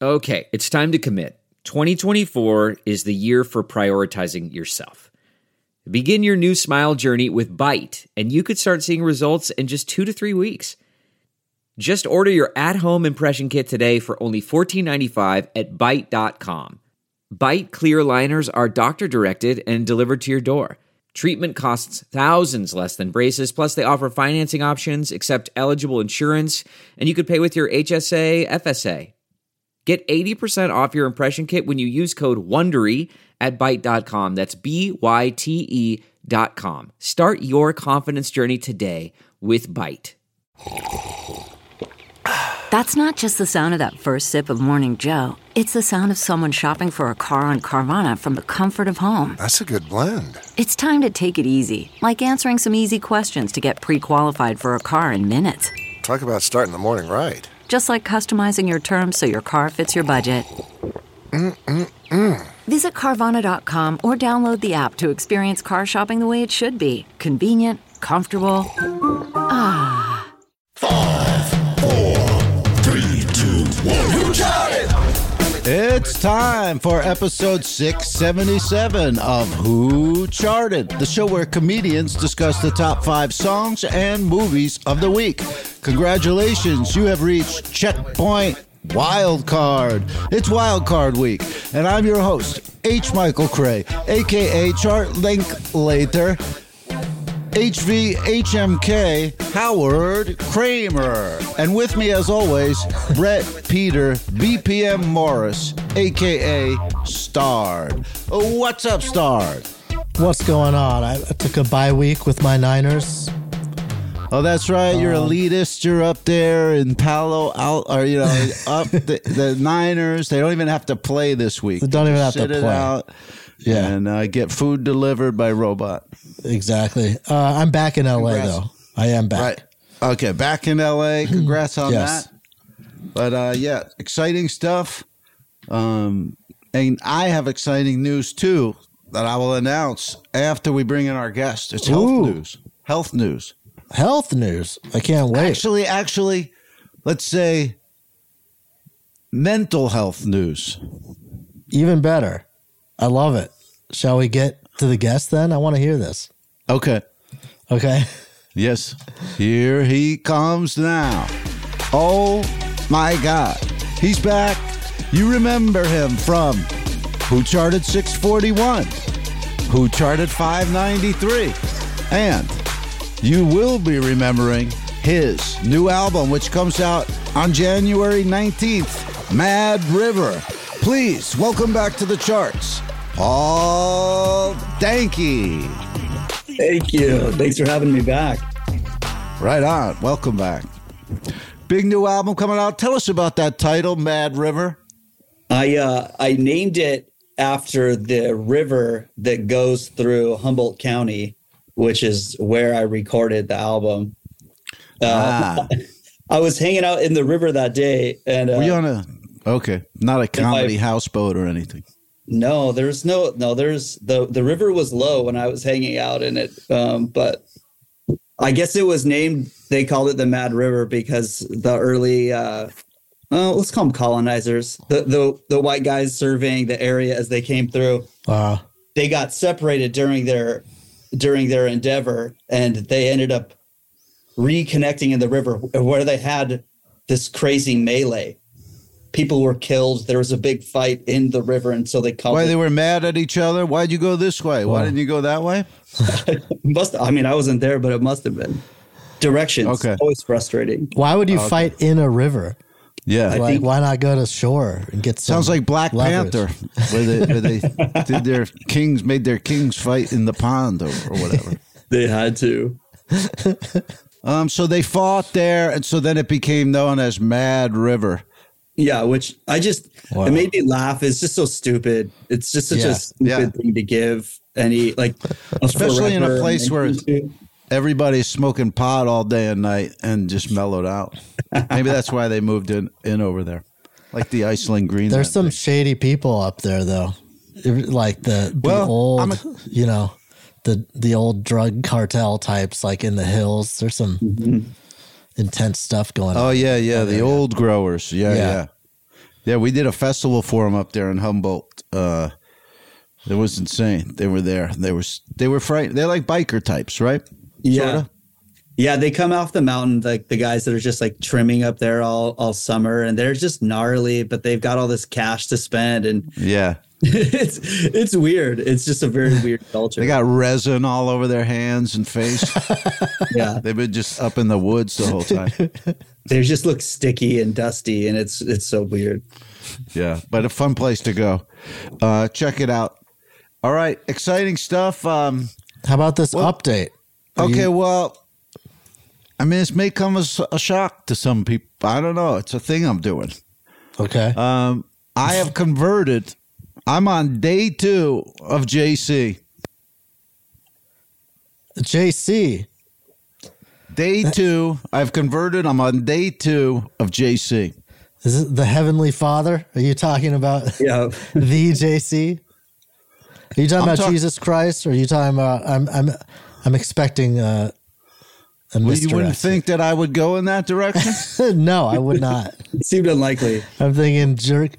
Okay, it's time to commit. 2024 is the year for prioritizing yourself. Begin your new smile journey with Byte, and you could start seeing results in just 2 to 3 weeks. Just order your at-home impression kit today for only $14.95 at Byte.com. Byte clear liners are doctor-directed and delivered to your door. Treatment costs thousands less than braces, plus they offer financing options, accept eligible insurance, and you could pay with your HSA, FSA. Get 80% off your impression kit when you use code WONDERY at Byte.com. That's BYTE.com. Start your confidence journey today with Byte. That's not just the sound of that first sip of Morning Joe. It's the sound of someone shopping for a car on Carvana from the comfort of home. That's a good blend. It's time to take it easy, like answering some easy questions to get pre-qualified for a car in minutes. Talk about starting the morning right. Just like customizing your terms so your car fits your budget. Visit Carvana.com or download the app to experience car shopping the way it should be. Convenient, comfortable. Ah. 5, 4, 3, 2, 1. Who Charted? It's time for episode 677 of Who Charted, the show where comedians discuss the top 5 songs and movies of the week. Congratulations, you have reached checkpoint wildcard. It's wildcard week, and I'm your host, H. Michael Cray, a.k.a. Chart Linklater, HVHMK, Howard Kramer. And with me, as always, Brett Peter BPM Morris, a.k.a. Stard. What's up, Stard? What's going on? I took a bye week with my Niners. Oh, that's right. You're elitist. You're up there in Palo Alto, or, up the Niners. They don't even have to play this week. They don't even have to sit it play. out Yeah. And get food delivered by robot. Exactly. I'm back in LA, Congrats. though. I am back. Right. Okay, back in LA. Congrats on Yes. that. But yeah, exciting stuff. And I have exciting news too that I will announce after we bring in our guest. It's health news. Health news. Health news. I can't wait. Actually, let's say mental health news. Even better. I love it. Shall we get to the guest then? I want to hear this. Okay. Okay. Yes. Here he comes now. Oh my God. He's back. You remember him from Who Charted 641, Who Charted 593, and you will be remembering his new album, which comes out on January 19th, Mad River. Please welcome back to the charts, Paul Danke. Thank you. Thanks for having me back. Right on. Welcome back. Big new album coming out. Tell us about that title, Mad River. I named it after the river that goes through Humboldt County, which is where I recorded the album. I was hanging out in the river that day, and were you on a not a comedy houseboat or anything? No, there's the river was low when I was hanging out in it, but I guess it was named. They called it the Mad River because the early, let's call them colonizers, the white guys surveying the area as they came through. They got separated during their endeavor, and they ended up reconnecting in the river where they had this crazy melee. People were killed. There was a big fight in the river, and so they called Why they were mad at each other? Why'd you go this way? Why didn't you go that way? I wasn't there, but it must have been. Directions. Okay. Always frustrating. Why would you fight in a river? Yeah. Like, why not go to shore and get some Sounds like Black leverage? Panther, where they did their kings, made their kings fight in the pond or whatever. They had to. So they fought there, and so then it became known as Mad River. Yeah, which it made me laugh. It's just so stupid. It's just such a stupid thing to give any, like, especially in a place where everybody's smoking pot all day and night and just mellowed out. Maybe that's why they moved in over there, like the Iceland Green. There's some shady people up there, though. Like the old, the old drug cartel types, like in the hills. There's some intense stuff going on. Oh, yeah. The old growers. Yeah. Yeah, we did a festival for them up there in Humboldt. It was insane. They were there. They were frightened. They're like biker types, right? Yeah. Sorta? Yeah, they come off the mountain, like the guys that are just like trimming up there all summer, and they're just gnarly, but they've got all this cash to spend, and Yeah. it's weird. It's just a very weird culture. They got resin all over their hands and face. Yeah, They've been just up in the woods the whole time. they just look sticky and dusty, and it's so weird. Yeah, but a fun place to go. Check it out. All right, exciting stuff. How about this update? Okay, well, I mean, this may come as a shock to some people. I don't know. It's a thing I'm doing. Okay. I have converted. I'm on day 2 of JC. JC. Day 2. I've converted. I'm on day 2 of JC. Is it the Heavenly Father? Are you talking about Yeah, the JC? Are you talking about talk- Jesus Christ? Or are you talking about I'm expecting a Well, you wouldn't misdirect. think that I would go in that direction? No, I would not. it seemed unlikely. I'm thinking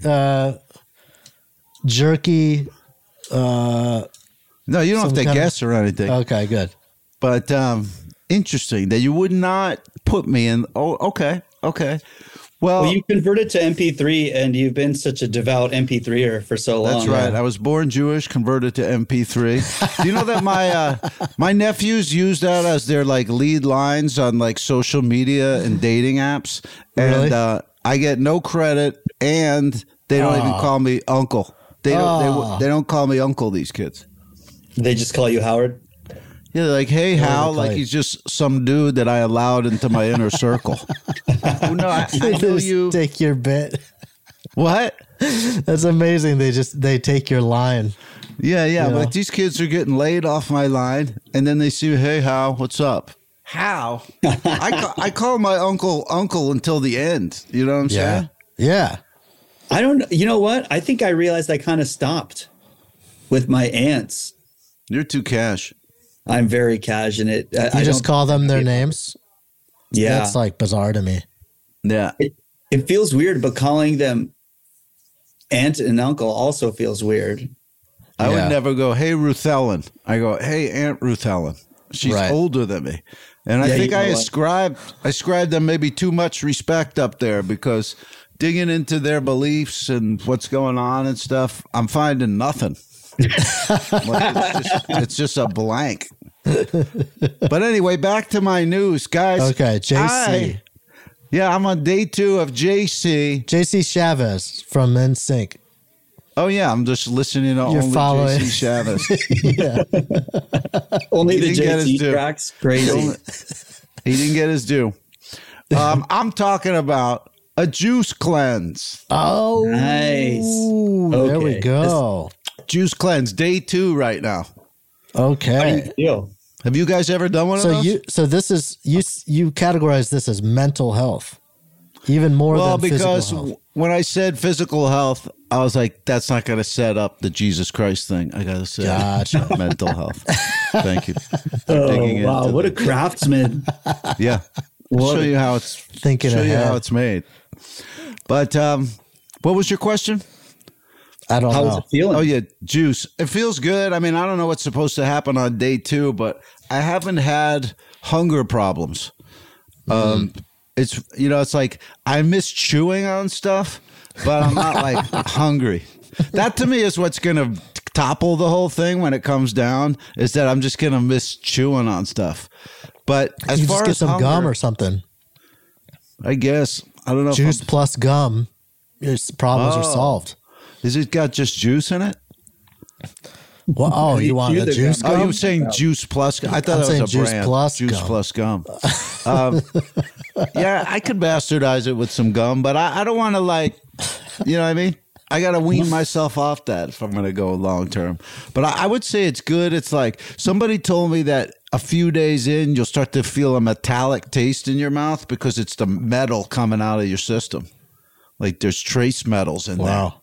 jerky. No, you don't have Some to kind of- guess or anything. Okay, good. But interesting that you would not put me in. Oh, okay. Well, Well, you converted to MP3, and you've been such a devout MP3er for so long. that's right. I was born Jewish, converted to MP3. Do you know that my nephews use that as their like lead lines on like social media and dating apps, and Really? I get no credit, and they don't even call me uncle. They don't call me uncle. These kids. They just call you Howard. Yeah, they're like, hey, Hal, they like call he's just some dude that I allowed into my inner circle. Oh, no, I They know just you. take your bit. What? That's amazing. They take your line. Yeah, Yeah. but these kids are getting laid off my line, and then they see, hey, Hal, what's up? Hal? I call my uncle until the end. You know what I'm saying? Yeah. I don't. You know what? I think I realized I kind of stopped with my aunts. You're too cash. I'm very cash in it. You I just don't- call them their names. Yeah, That's like bizarre to me. Yeah. it feels weird, but calling them aunt and uncle also feels weird. I Yeah. would never go, hey, Ruth Ellen. I go, hey, Aunt Ruth Ellen. She's Right. older than me. And I Yeah, think you know I what? ascribed them maybe too much respect up there because digging into their beliefs and what's going on and stuff, I'm finding nothing. It's just a blank. But anyway, back to my news, guys. Okay, JC. I'm on day 2 of JC. JC Chavez from NSYNC. Oh, yeah, I'm just listening to You're only following. JC Chavez. Only He the didn't get his JC due. tracks. Crazy. He didn't get his due. I'm talking about a juice cleanse. Oh, Nice. There we Okay. go. Juice cleanse, day 2 right now. Okay. Feel. Have you guys ever done one of those? So this is you categorize this as mental health, even more Well, than physical because health. when I said physical health, I was like, that's not going to set up the Jesus Christ thing. I got to say Gotcha. mental health. Thank you. Oh, Digging wow. into What a the- craftsman. Yeah. I'll show you how it's Thinking show you ahead. how it's made. But what was your question? I don't How know. was it feeling? Oh yeah, juice. It feels good. I mean, I don't know what's supposed to happen on day 2, but I haven't had hunger problems. It's it's like I miss chewing on stuff, but I'm not like hungry. That to me is what's going to topple the whole thing when it comes down. Is that I'm just going to miss chewing on stuff. But as You far just get as some hunger, gum or something. I guess I don't know. if Juice I'm- plus gum. Your problems are Oh. solved. Is it got just juice in it? Well, oh, you want chew a the juice gum. Oh, gum? you were saying juice plus? I thought I'm that saying was a juice brand. plus juice gum. plus gum. Yeah, I could bastardize it with some gum, but I don't want to like, you know what I mean? I got to wean myself off that if I'm going to go long term. But I would say it's good. It's like somebody told me that a few days in, you'll start to feel a metallic taste in your mouth because it's the metal coming out of your system. Like there's trace metals in there. Wow.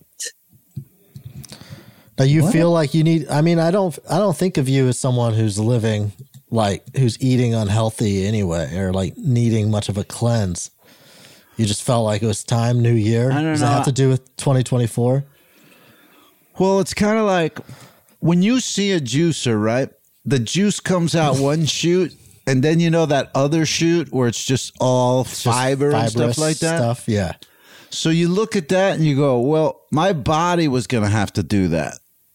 Now you feel like you need. I mean, I don't think of you as someone who's living who's eating unhealthy anyway, or like needing much of a cleanse. You just felt like it was time, new year? I don't know. Does it have to do with 2024? Well, it's kind of like when you see a juicer, right? The juice comes out one shoot, and then that other shoot where it's just all fiber and stuff like that. Yeah. So you look at that and you go, well, my body was going to have to do that.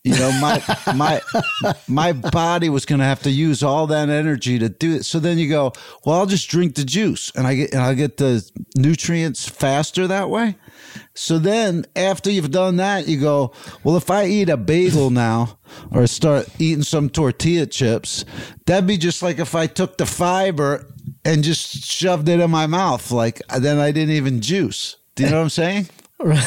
My body was going to have to use all that energy to do it. So then you go, well, I'll just drink the juice and I'll get the nutrients faster that way. So then after you've done that, you go, well, if I eat a bagel now or start eating some tortilla chips, that'd be just like if I took the fiber and just shoved it in my mouth. Like then I didn't even juice. Do you know what I'm saying? Does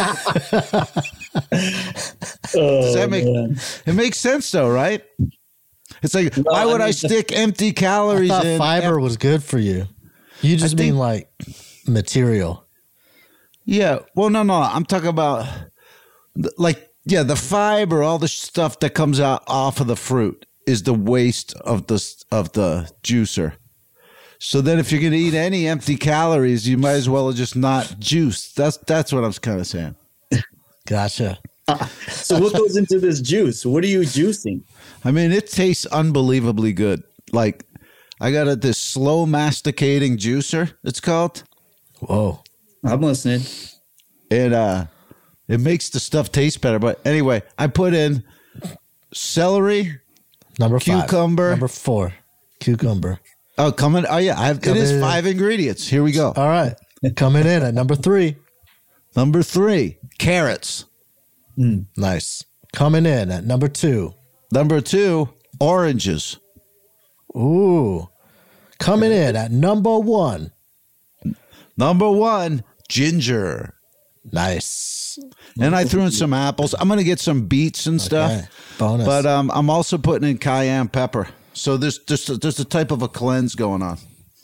that make it makes sense though, right? It's like why would I stick empty calories I thought in? Fiber was good for you. You just mean like material. Yeah. Well, no. I'm talking about the fiber, all the stuff that comes out off of the fruit is the waste of the juicer. So then if you're going to eat any empty calories, you might as well just not juice. That's what I was kind of saying. Gotcha. So what goes into this juice? What are you juicing? I mean, it tastes unbelievably good. Like I got this slow masticating juicer, it's called. Whoa. I'm listening. It makes the stuff taste better. But anyway, I put in celery, number 5, cucumber, number 4, cucumber. Oh, coming! Oh, yeah. It is 5 ingredients. Here we go. All right. Coming in at number 3. Number 3, carrots. Nice. Coming in at number 2. Number 2, oranges. Ooh. Coming in at number 1. Number 1, ginger. Nice. And I threw in some apples. I'm going to get some beets and stuff. Bonus. But I'm also putting in cayenne pepper. So there's a type of a cleanse going on.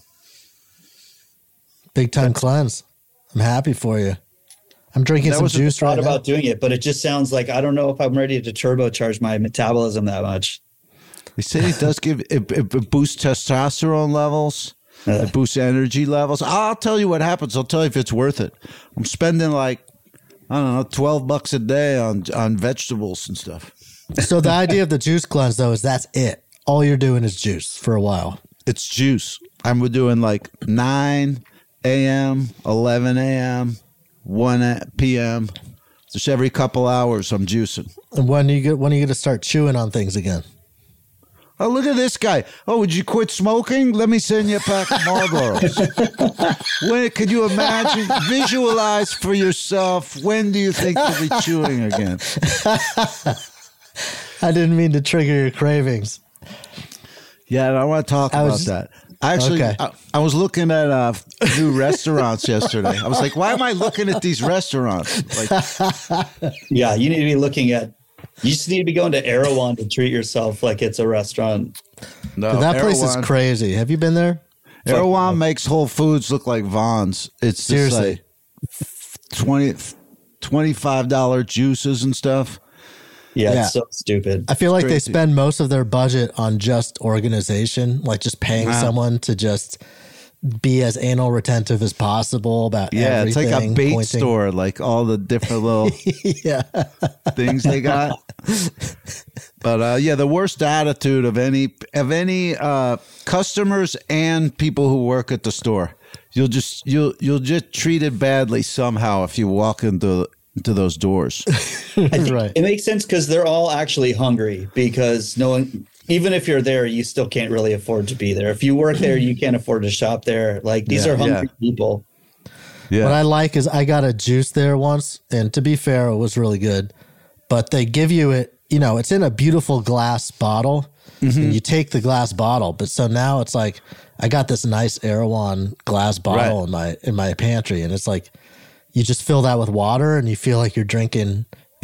Big time cleanse. I'm happy for you. I'm drinking some juice right now. I thought about doing it, but it just sounds like I don't know if I'm ready to turbocharge my metabolism that much. They say it does it boosts testosterone levels. It boosts energy levels. I'll tell you what happens. I'll tell you if it's worth it. I'm spending $12 a day on vegetables and stuff. So the idea of the juice cleanse though is that's it. All you're doing is juice for a while. It's juice. I'm doing 9 a.m., 11 a.m., 1 p.m. Just every couple hours I'm juicing. And when are you going to start chewing on things again? Oh, look at this guy. Oh, would you quit smoking? Let me send you a pack of Marlboros. When could you imagine? Visualize for yourself. When do you think you'll be chewing again? I didn't mean to trigger your cravings. Yeah, and I want to talk about that. Actually, okay. I was looking at new restaurants yesterday. I was like, why am I looking at these restaurants? Yeah, you need to be looking at, you just need to be going to Erewhon to treat yourself like it's a restaurant. No, that place is crazy. Have you been there? Erewhon makes Whole Foods look like Vons. It's seriously just like $25 juices and stuff. Yeah, it's so stupid. I feel like they spend most of their budget on just organization, like just paying someone to just be as anal retentive as possible about everything. It's like a bait store, like all the different little things they got. But the worst attitude of any customers and people who work at the store. You'll just treated badly somehow if you walk into those doors. Right. It makes sense because they're all actually hungry, because no one, even if you're there, you still can't really afford to be there. If you work there, you can't afford to shop there. Like these are hungry people. Yeah. What I like is I got a juice there once, and to be fair, it was really good. But they give you it, it's in a beautiful glass bottle, and you take the glass bottle. But so now it's like I got this nice Erewhon glass bottle in my pantry, and it's like you just fill that with water and you feel like you're drinking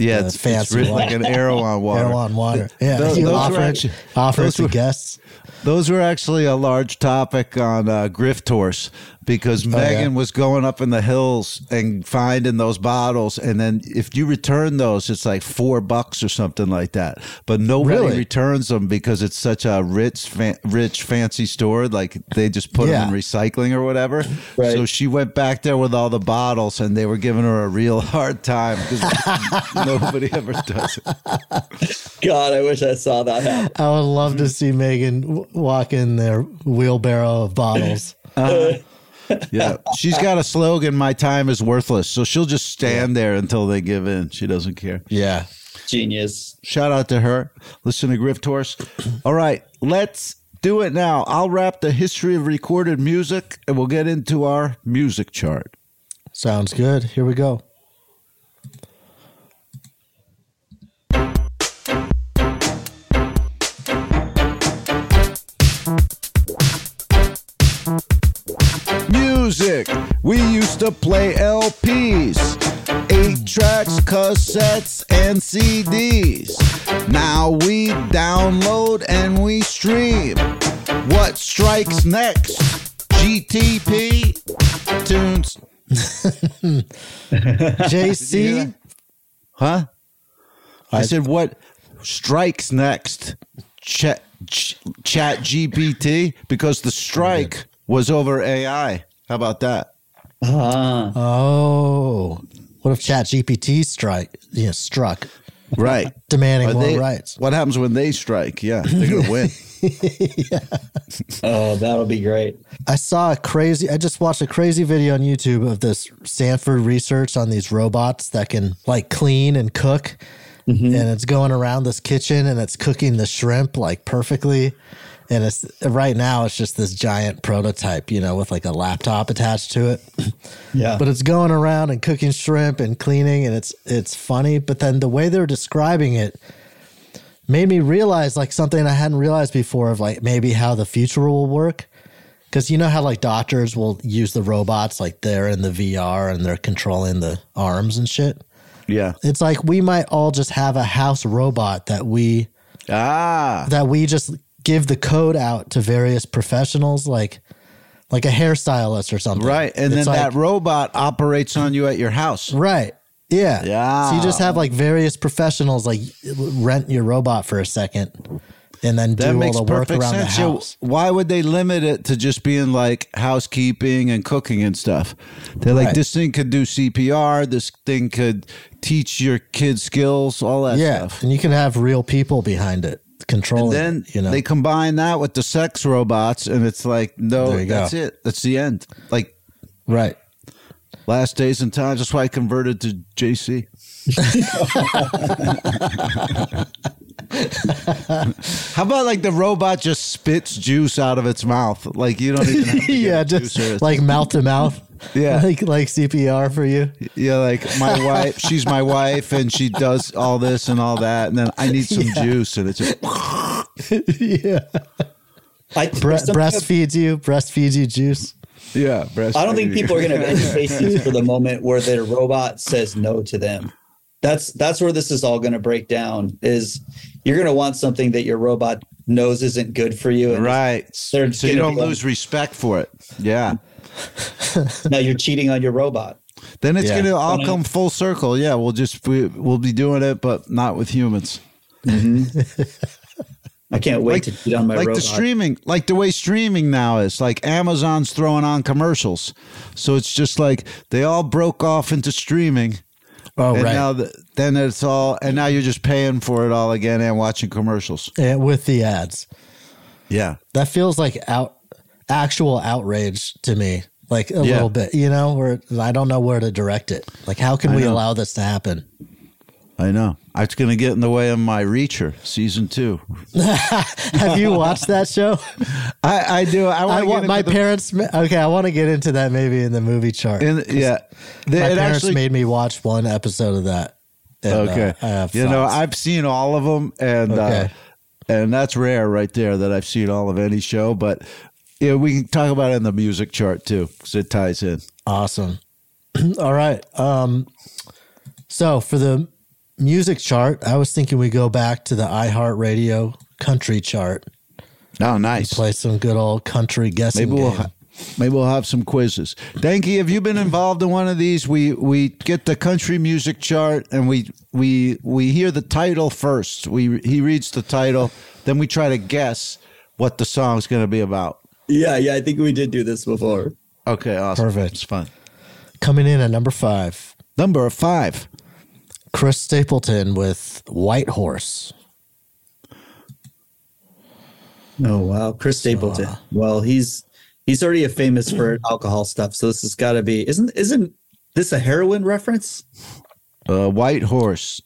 Yeah, it's fancy written water. like an arrow on water. Arrow on water. Yeah, Those- you those offer were it, actually- offer it those to were- guests. Those were actually a large topic on Grift Horse because Megan was going up in the hills and finding those bottles. And then if you return those, it's like $4 or something like that. But nobody Really? returns them because it's such a rich, fancy store. Like they just put them in recycling or whatever. Right. So she went back there with all the bottles and they were giving her a real hard time because nobody ever does it. God, I wish I saw that happen. I would love to see Megan walk in their wheelbarrow of bottles. Yeah, she's got a slogan, "My time is worthless," so she'll just stand there until they give in. She doesn't care. Yeah. Genius. Shout out to her. Listen to Grift Horse. All right, let's do it now. I'll wrap the history of recorded music, and we'll get into our music chart. Sounds good. Here we go. Music. We used to play LPs, 8 tracks, cassettes, and CDs. Now we download and we stream. What strikes next? GTP tunes. JC? Huh? I said, what strikes next? Chat GPT? Because the strike was over AI. How about that? Oh. What if ChatGPT struck? Right. Demanding Are more they- rights. What happens when they strike? Yeah, they're going to win. Oh, that'll be great. I just watched a crazy video on YouTube of this Stanford research on these robots that can like clean and cook. And it's going around this kitchen and it's cooking the shrimp like perfectly. And it's right now it's just this giant prototype, with like a laptop attached to it. Yeah. But it's going around and cooking shrimp and cleaning, and it's funny. But then the way they're describing it made me realize like something I hadn't realized before of like maybe how the future will work. Because you know how like doctors will use the robots, like they're in the VR and they're controlling the arms and shit. Yeah. It's like we might all just have a house robot that we just give the code out to various professionals, like a hairstylist or something. Right. And It's then like- that robot operates on you at your house. Right. Yeah. Yeah. So you just have like various professionals like rent your robot for a second and then That do makes all the work perfect around sense. the house. Why would they limit it to just being like housekeeping and cooking and stuff? They're like, Right. this thing could do CPR. This thing could teach your kids skills, all that Yeah. stuff. And you can have real people behind it controlling And then it, they combine that with the sex robots, and it's like, no, There you go. that's it. That's the end. Like Right. last days and times. That's why I converted to JC. How about like the robot just spits juice out of its mouth? Like you don't even have to get Yeah, a just juicer. like mouth to mouth. Yeah. Like CPR for you. Yeah, like my wife, she's my wife, and she does all this and all that, and then I need some juice, and it's just Yeah. Breastfeeds you juice. yeah. I don't think people are going to have any patience for the moment where their robot says no to them. That's where this is all going to break down. Is you're going to want something that your robot knows isn't good for you, and right. they're So you gonna don't be- lose respect for it. Yeah. Now you're cheating on your robot. Then it's Yeah. gonna all come full circle. Yeah, we'll be doing it, but not with humans. I can't wait to cheat on my Like robot. the streaming, like the way streaming now is, like Amazon's throwing on commercials, so it's just like they all broke off into streaming. Oh, and right. now then it's all, and now you're just paying for it all again and watching commercials. And with the ads. Yeah, That feels like actual outrage to me. Like a little bit, where I don't know where to direct it. Like, how can we allow this to happen? I know. It's going to get in the way of my Reacher season 2. Have you watched that show? I do. I want my parents. Okay, I want to get into that maybe in the movie chart. Yeah, My it parents actually made me watch one episode of that. And, okay. I have You know, thoughts. I've seen all of them, and Okay. and that's rare right there that I've seen all of any show. But yeah, we can talk about it in the music chart too, because it ties in. Awesome. All right. So for the music chart, I was thinking we go back to the iHeartRadio country chart. Oh, nice. Play some good old country guessing game. Maybe we'll have some quizzes. Danky, have you been involved in one of these? We get the country music chart and we hear the title first. He reads the title, then we try to guess what the song's going to be about. Yeah, I think we did do this before. Okay, awesome. Perfect. It's fun. Coming in at number 5. Number 5. Chris Stapleton with White Horse. Oh, wow. Chris Stapleton. Well, he's already famous for alcohol stuff, so this has got to be. Isn't this a heroin reference? White Horse.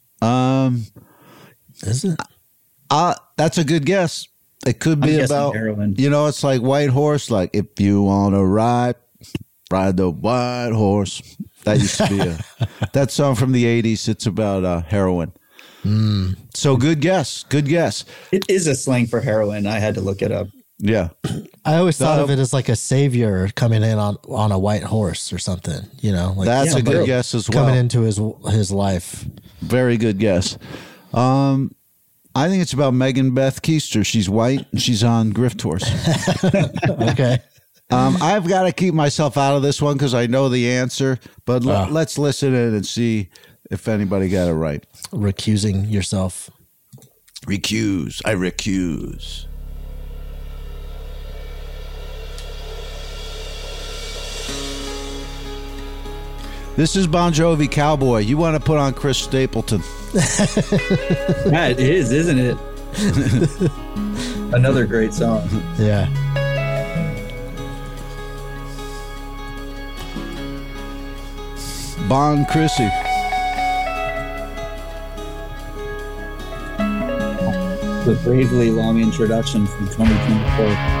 Is it? That's a good guess. It could be about heroin. It's like White Horse. Like if you want to ride the white horse. That used to be that song from the 80s. It's about heroin. So good guess. Good guess. It is a slang for heroin. I had to look it up. Yeah. I always thought of it as like a savior coming in on a white horse or something, like that's a good guess as well. Coming into his life. Very good guess. I think it's about Megan Beth Keister. She's white and she's on Grift Horse. Okay. I've got to keep myself out of this one because I know the answer, but let's listen in and see if anybody got it right. Recusing yourself. Recuse. I recuse. This is Bon Jovi Cowboy. You want to put on Chris Stapleton. Yeah, it is, isn't it? Another great song. Yeah. Bon Chrissy. The bravely long introduction from 2024.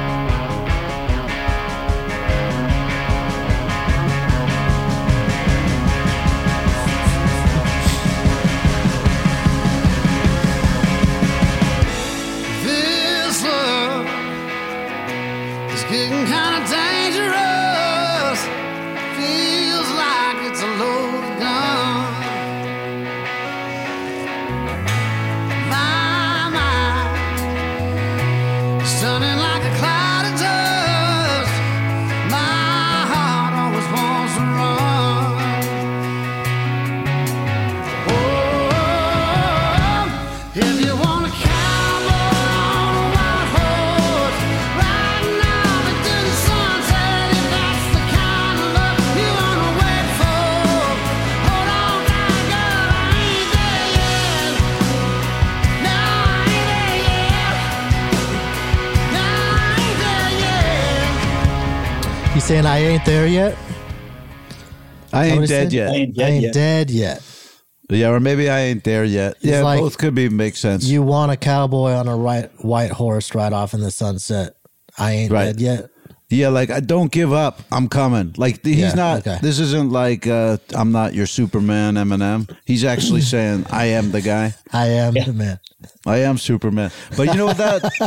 Saying I ain't there yet? I ain't dead yet. I ain't dead yet. Yeah, or maybe I ain't there yet. Yeah, like, both could make sense. You want a cowboy on a white horse right off in the sunset. I ain't dead yet. Yeah, like I don't give up. I'm coming. Like he's not. Okay. This isn't like I'm not your Superman, Eminem. He's actually saying I am the guy. I am the man. I am Superman. But you know what?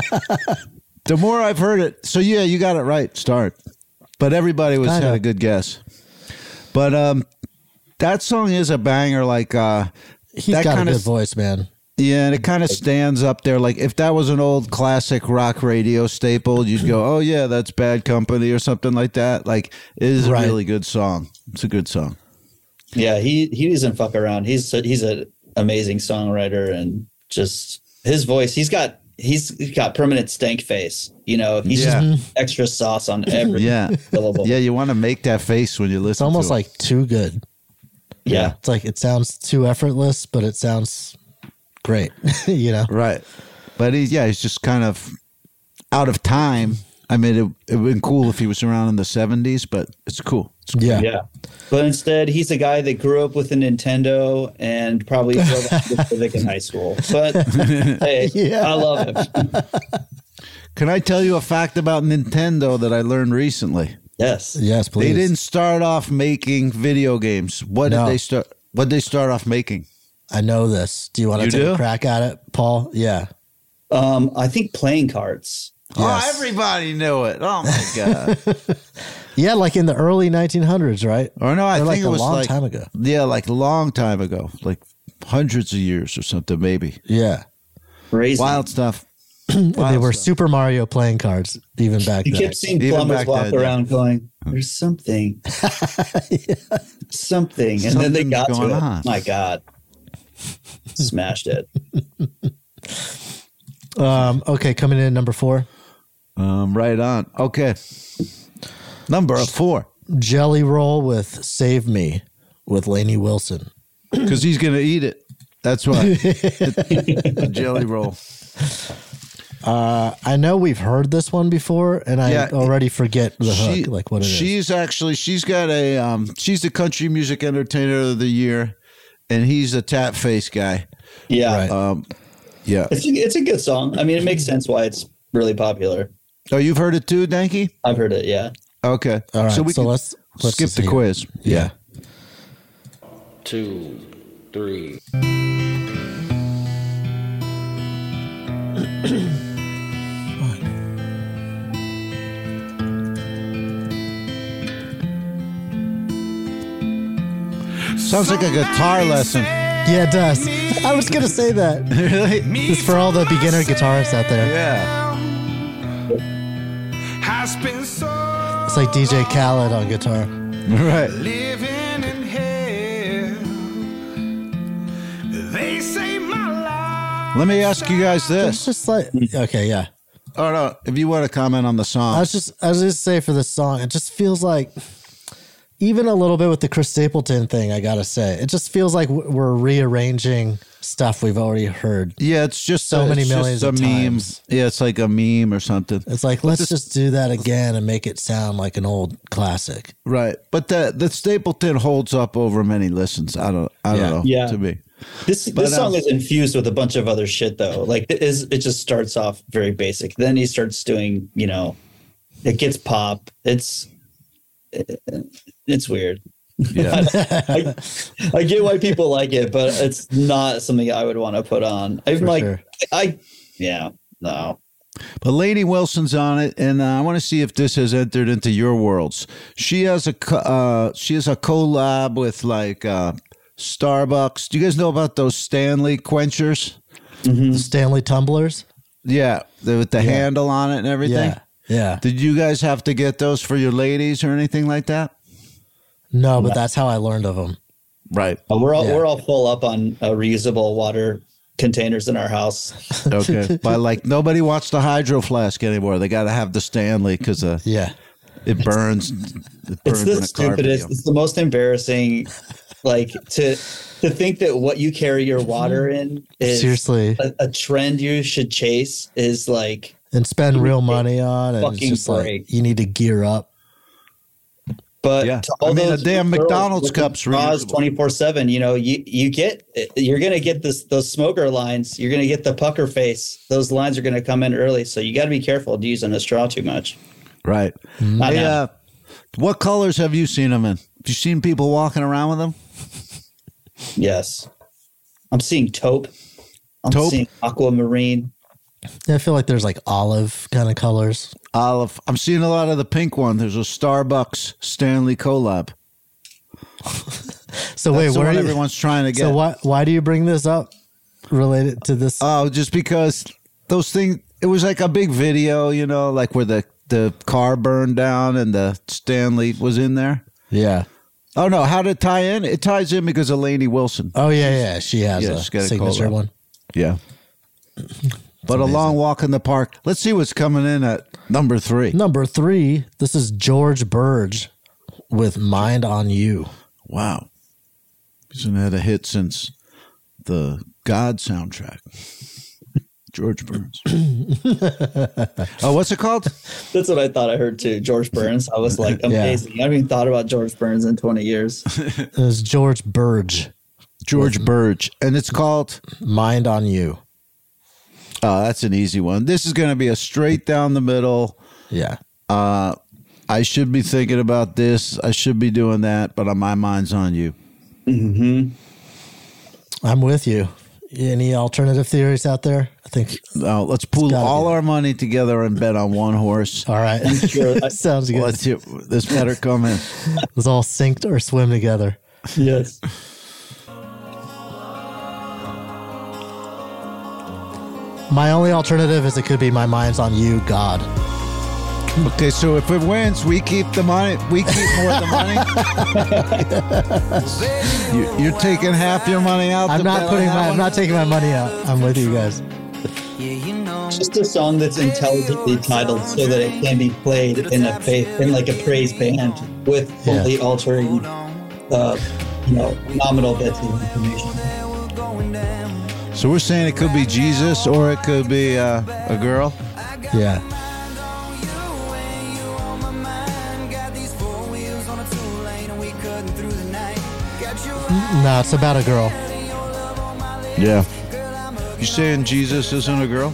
The more I've heard it, so yeah, you got it right. Start. But everybody had a good guess. But that song is a banger. Like he's got a good voice, man. Yeah, and it kind of stands up there. Like if that was an old classic rock radio staple, you'd go, "Oh yeah, that's Bad Company" or something like that. Like it is a really good song. It's a good song. Yeah, he doesn't fuck around. He's an amazing songwriter, and just his voice. He's got permanent stank face. He's just extra sauce on every syllable. Yeah, you want to make that face when you listen. It's almost like too good. Yeah, it's like it sounds too effortless, but it sounds great. Right. But he's just kind of out of time. I mean, it would have been cool if he was around in the 70s, but it's cool. Yeah. But instead, he's a guy that grew up with a Nintendo and probably drove the Civic in high school. But hey, I love him. Can I tell you a fact about Nintendo that I learned recently? Yes, please. They didn't start off making video games. What did they start off making? I know this. Do you want to take a crack at it, Paul? Yeah. I think playing cards. Yes. Oh, everybody knew it. Oh my God. Yeah, like in the early 1900s, right? Or no, I Or think like it was a long like time ago. Yeah, like a long time ago, like hundreds of years or something, maybe. Yeah. Crazy. Wild stuff. They were Super Mario playing cards even back You then. kept seeing Even plumbers back walk then, yeah. around going, "There's something, something," and then they Something's got to going it. on. My God, smashed it. Okay, coming in at number 4. Right on. Okay. Number 4. Jelly Roll with Save Me with Lainey Wilson. Because he's going to eat it. That's why. The jelly roll. I know we've heard this one before, and I Yeah, already forget the hook, like what it is. She's got a, she's the country music entertainer of the year, and he's a tap face guy. Yeah, Right. Yeah. it's a good song. I mean, it makes sense why it's really popular. Oh, you've heard it too, Danky? I've heard it. Yeah. Okay. All right, so can let's skip the see. quiz. Yeah. 2, 3. Sounds like a guitar lesson. Yeah, it does. I was going to say that. Really? It's for all the beginner guitarists out there. Yeah. It's like DJ Khaled on guitar. Right. Let me ask you guys It's this. just like, okay, yeah. Oh, no. If you want to comment on the song. I was just say for this song, it just feels like, even a little bit with the Chris Stapleton thing, I gotta say, it just feels like we're rearranging stuff we've already heard. Yeah, it's just So many it's millions just a of meme. times. Yeah, it's like a meme or something. It's like, let's just do that again and make it sound like an old classic. Right. But the Stapleton holds up over many listens. I don't know. Yeah. To me. This song is infused with a bunch of other shit though. Like it just starts off very basic. Then he starts doing, it gets pop. It's weird. Yeah. I get why people like it, but it's not something I would want to put on. I'm For like, sure. no. But Lainey Wilson's on it, and I want to see if this has entered into your worlds. She has a collab with like Starbucks. Do you guys know about those Stanley quenchers? The Stanley tumblers. Yeah, with the handle on it and everything. Yeah. Did you guys have to get those for your ladies or anything like that? No, but that's how I learned of them. Right. We're all full up on reusable water containers in our house. Okay. But like nobody wants the Hydro Flask anymore. They got to have the Stanley because Yeah. it burns. It burns It's the in a car video. stupidest. It's the most embarrassing. Like to think that what you carry your water in is Seriously. a trend you should chase is like And spend real money on, and it's Fucking just like, break. you need to gear up. But Yeah. to all I mean, those a damn girls McDonald's with cup's straws reusable. 24/7, you're gonna get those smoker lines. You're gonna get the pucker face. Those lines are gonna come in early, so you got to be careful of using a straw too much. Right. I Hey, know. what colors have you seen them in? Have you seen people walking around with them? Yes, I'm seeing taupe. I'm Taupe? seeing aquamarine. Yeah, I feel like there's like olive kind of colors. Olive. I'm seeing a lot of the pink one. There's a Starbucks Stanley collab. So That's wait, the where one are you, everyone's trying to get. so why do you bring this up related to this? Oh, just because those things. It was like a big video, like where the car burned down and the Stanley was in there. Yeah. Oh no, how did it tie in? It ties in because of Lainey Wilson. Oh yeah. She has Yeah, a she's got a signature collab. one. Yeah. But a long walk in the park. Let's see what's coming in at number 3. Number 3, this is George Burge with Mind on You. Wow. Hasn't had a hit since the God soundtrack. George Burns. Oh, what's it called? That's what I thought I heard too. George Burns. I was like, amazing. I haven't even thought about George Burns in 20 years. It was George Burge, George Burge. And it's called, Mind on You. oh, that's an easy one. This is going to be a straight down the middle. Yeah. I should be thinking about this. I should be doing that, but my mind's on you. I'm with you. Any alternative theories out there? I think. Let's pool gotta all be. our money together and bet on one horse. All right. Sounds good. Let's hear, this better come in. Let's all sink or swim together. Yes. My only alternative is it could be My Mind's on You, God. Okay, so if it wins, we keep the money. We keep more of the money. You're taking half your money out. I'm not taking my money out. I'm with you guys. Just a song that's intelligently titled so that it can be played in like a praise band with only altering, nominal bits of information. So we're saying it could be Jesus or it could be a girl. Yeah. No, it's about a girl. Yeah. You saying Jesus isn't a girl?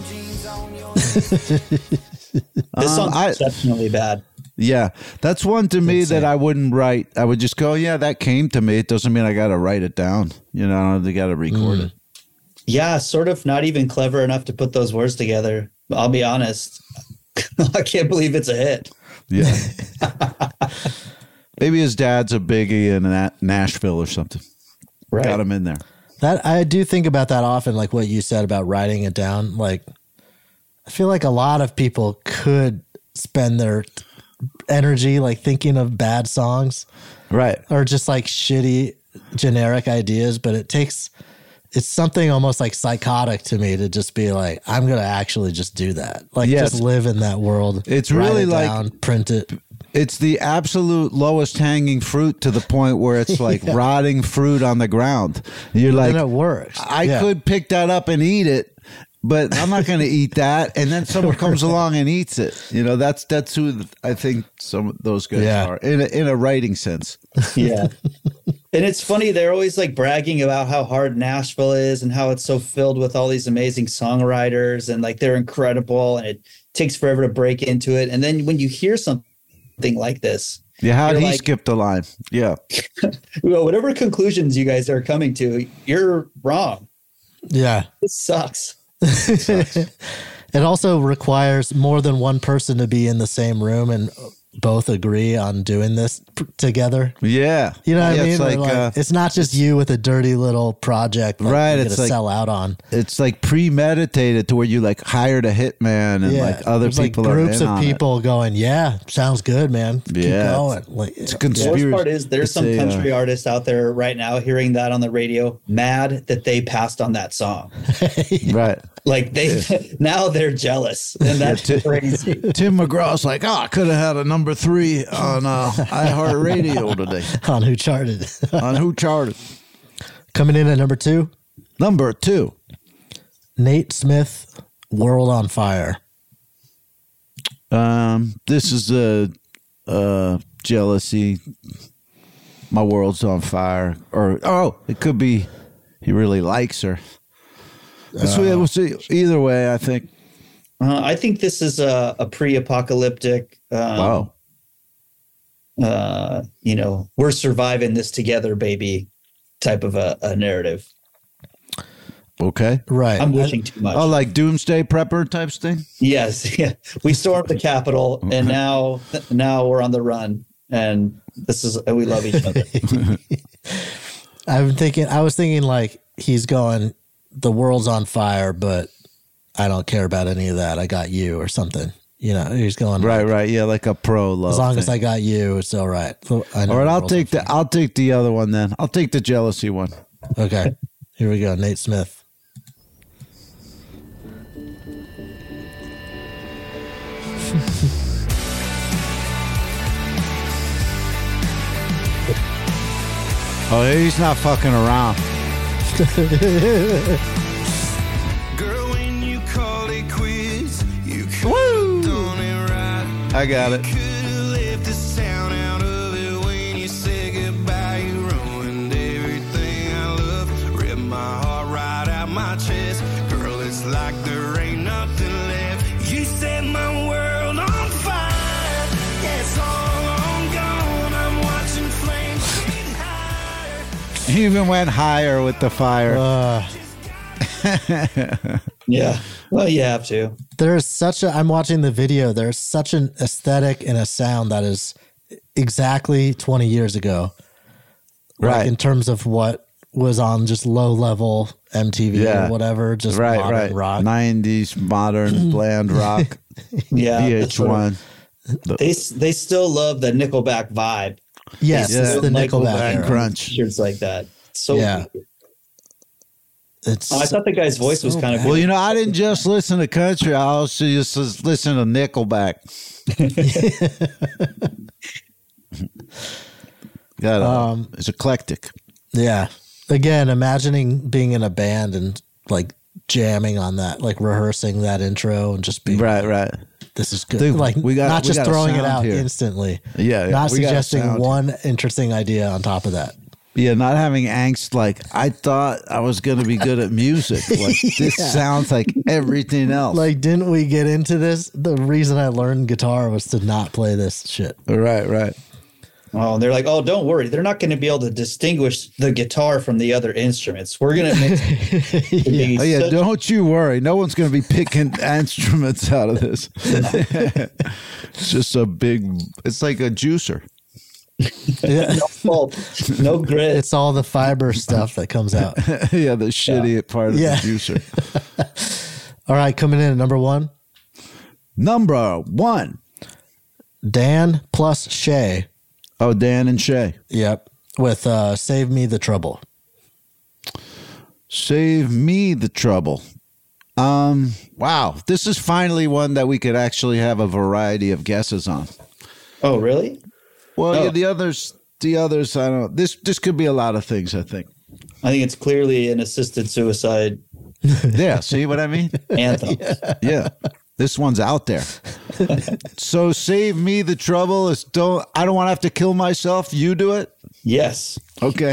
This song's exceptionally bad. Yeah, that's one to me that I wouldn't write. I would just go, yeah, that came to me. It doesn't mean I got to write it down. You know, they got to record it. Yeah, sort of not even clever enough to put those words together. I'll be honest. I can't believe it's a hit. Yeah. Maybe his dad's a biggie in Nashville or something. Right. Got him in there. That I do think about that often, like what you said about writing it down. Like, I feel like a lot of people could spend their energy like thinking of bad songs, right, or just like shitty generic ideas, but it's something almost like psychotic to me to just be like, I'm gonna actually just do that, like just live in that world. It's really like print it. It's the absolute lowest hanging fruit to the point where it's like rotting fruit on the ground. You're like, and it works. I could pick that up and eat it, but I'm not going to eat that. And then someone comes along and eats it. You know, that's who I think some of those guys are in a writing sense. Yeah. And it's funny, they're always like bragging about how hard Nashville is and how it's so filled with all these amazing songwriters and like they're incredible and it takes forever to break into it. And then when you hear something like this, how did he skip the line? Yeah. Well, whatever conclusions you guys are coming to, you're wrong. Yeah. It sucks. It also requires more than one person to be in the same room and both agree on doing this together. Yeah. You know what I mean? Like, it's not just you with a dirty little project right, it's like, sell out on. It's like premeditated to where you like hired a hitman and like other people like are groups in of on people going, yeah, sounds good, man. Keep going. It's The worst part is there's some country artists out there right now hearing that on the radio, mad that they passed on that song. Right. Like now they're jealous, and that's crazy. Tim McGraw's like, I could have had a number 3 on iHeartRadio today. On Who Charted. On Who Charted. Coming in at number 2. Number 2. Nate Smith, World on Fire. This is a jealousy. My world's on fire. Or it could be he really likes her. We'll see. Either way, I think. I think this is a pre-apocalyptic. Wow. We're surviving this together, baby, type of a narrative. Okay. Right. I'm wishing too much. Oh, like Doomsday Prepper types thing? Yes. Yeah. We stormed the Capitol, and now we're on the run, and we love each other. I was thinking like he's going, the world's on fire, but I don't care about any of that. I got you or something. You know, he's going right. Yeah, like a pro love. As long thing. as I got you, it's all right. All right, I'll take the other one then. I'll take the jealousy one. Okay, here we go. Nate Smith. Oh, he's not fucking around. Girl, when you called it quits, you Woo! done it right. I got it. Could've left the sound out of it when you said goodbye. You ruined everything I love. Ripped my heart right out my chest. Girl, it's like there ain't nothing left. You set my world on fire. Yeah, it's all on gone. I'm watching flames get higher. He even went higher with the fire. Yeah. Well, you have to. I'm watching the video. There's such an aesthetic and a sound that is exactly 20 years ago. Right. Like in terms of what was on just low level MTV or whatever, just modern rock. 90s modern bland rock. Yeah. VH1. They still love the Nickelback vibe. Yes, Yeah. it's the Nickelback era. Crunch. Shirts like that. So Yeah. weird. It's I thought the guy's voice was kind of Well, you know, I didn't just listen to country. I also just listen to Nickelback. It's eclectic. yeah. Again, imagining being in a band and like jamming on that, like rehearsing that intro and just being Right. this is good. Dude, like we got- not we just got a throwing it sound out here. instantly. Yeah, Not we got a suggesting sound one interesting idea on top of that. Yeah, not having angst like I thought I was going to be good at music. Like this sounds like everything else. Like, didn't we get into this? The reason I learned guitar was to not play this shit. Right. Oh, and they're like, oh, don't worry. They're not going to be able to distinguish the guitar from the other instruments. We're going to make Oh yeah, don't you worry. No one's going to be picking instruments out of this. It's just it's like a juicer. Yeah. no grit. It's all the fiber stuff that comes out. Yeah, the shitty part of the juicer. All right, coming in at number 1. Number 1. Dan plus Shay. Oh, Dan and Shay. Yep. With Save Me the Trouble. Save Me the Trouble. Wow. This is finally one that we could actually have a variety of guesses on. Oh, really? Well, yeah, the others, I don't know. This could be a lot of things, I think. I think it's clearly an assisted suicide Yeah, see what I mean? anthem. Yeah. This one's out there. So Save Me the Trouble is I don't want to have to kill myself. You do it? Yes. Okay.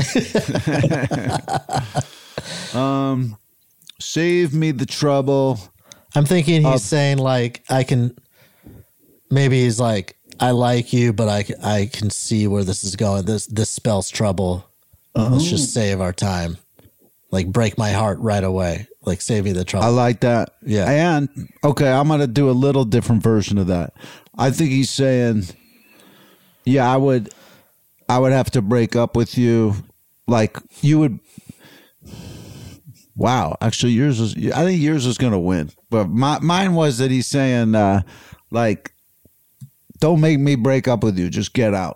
Save Me the Trouble. I'm thinking he's saying like maybe he's like, I like you, but I can see where this is going. This spells trouble. Let's just save our time. Like break my heart right away. Like save me the trouble. I like that. Yeah. And okay, I'm going to do a little different version of that. I think he's saying, yeah, I would have to break up with you. Like you would. Wow. Actually, I think yours is going to win. But mine was that he's saying, like, don't make me break up with you. Just get out.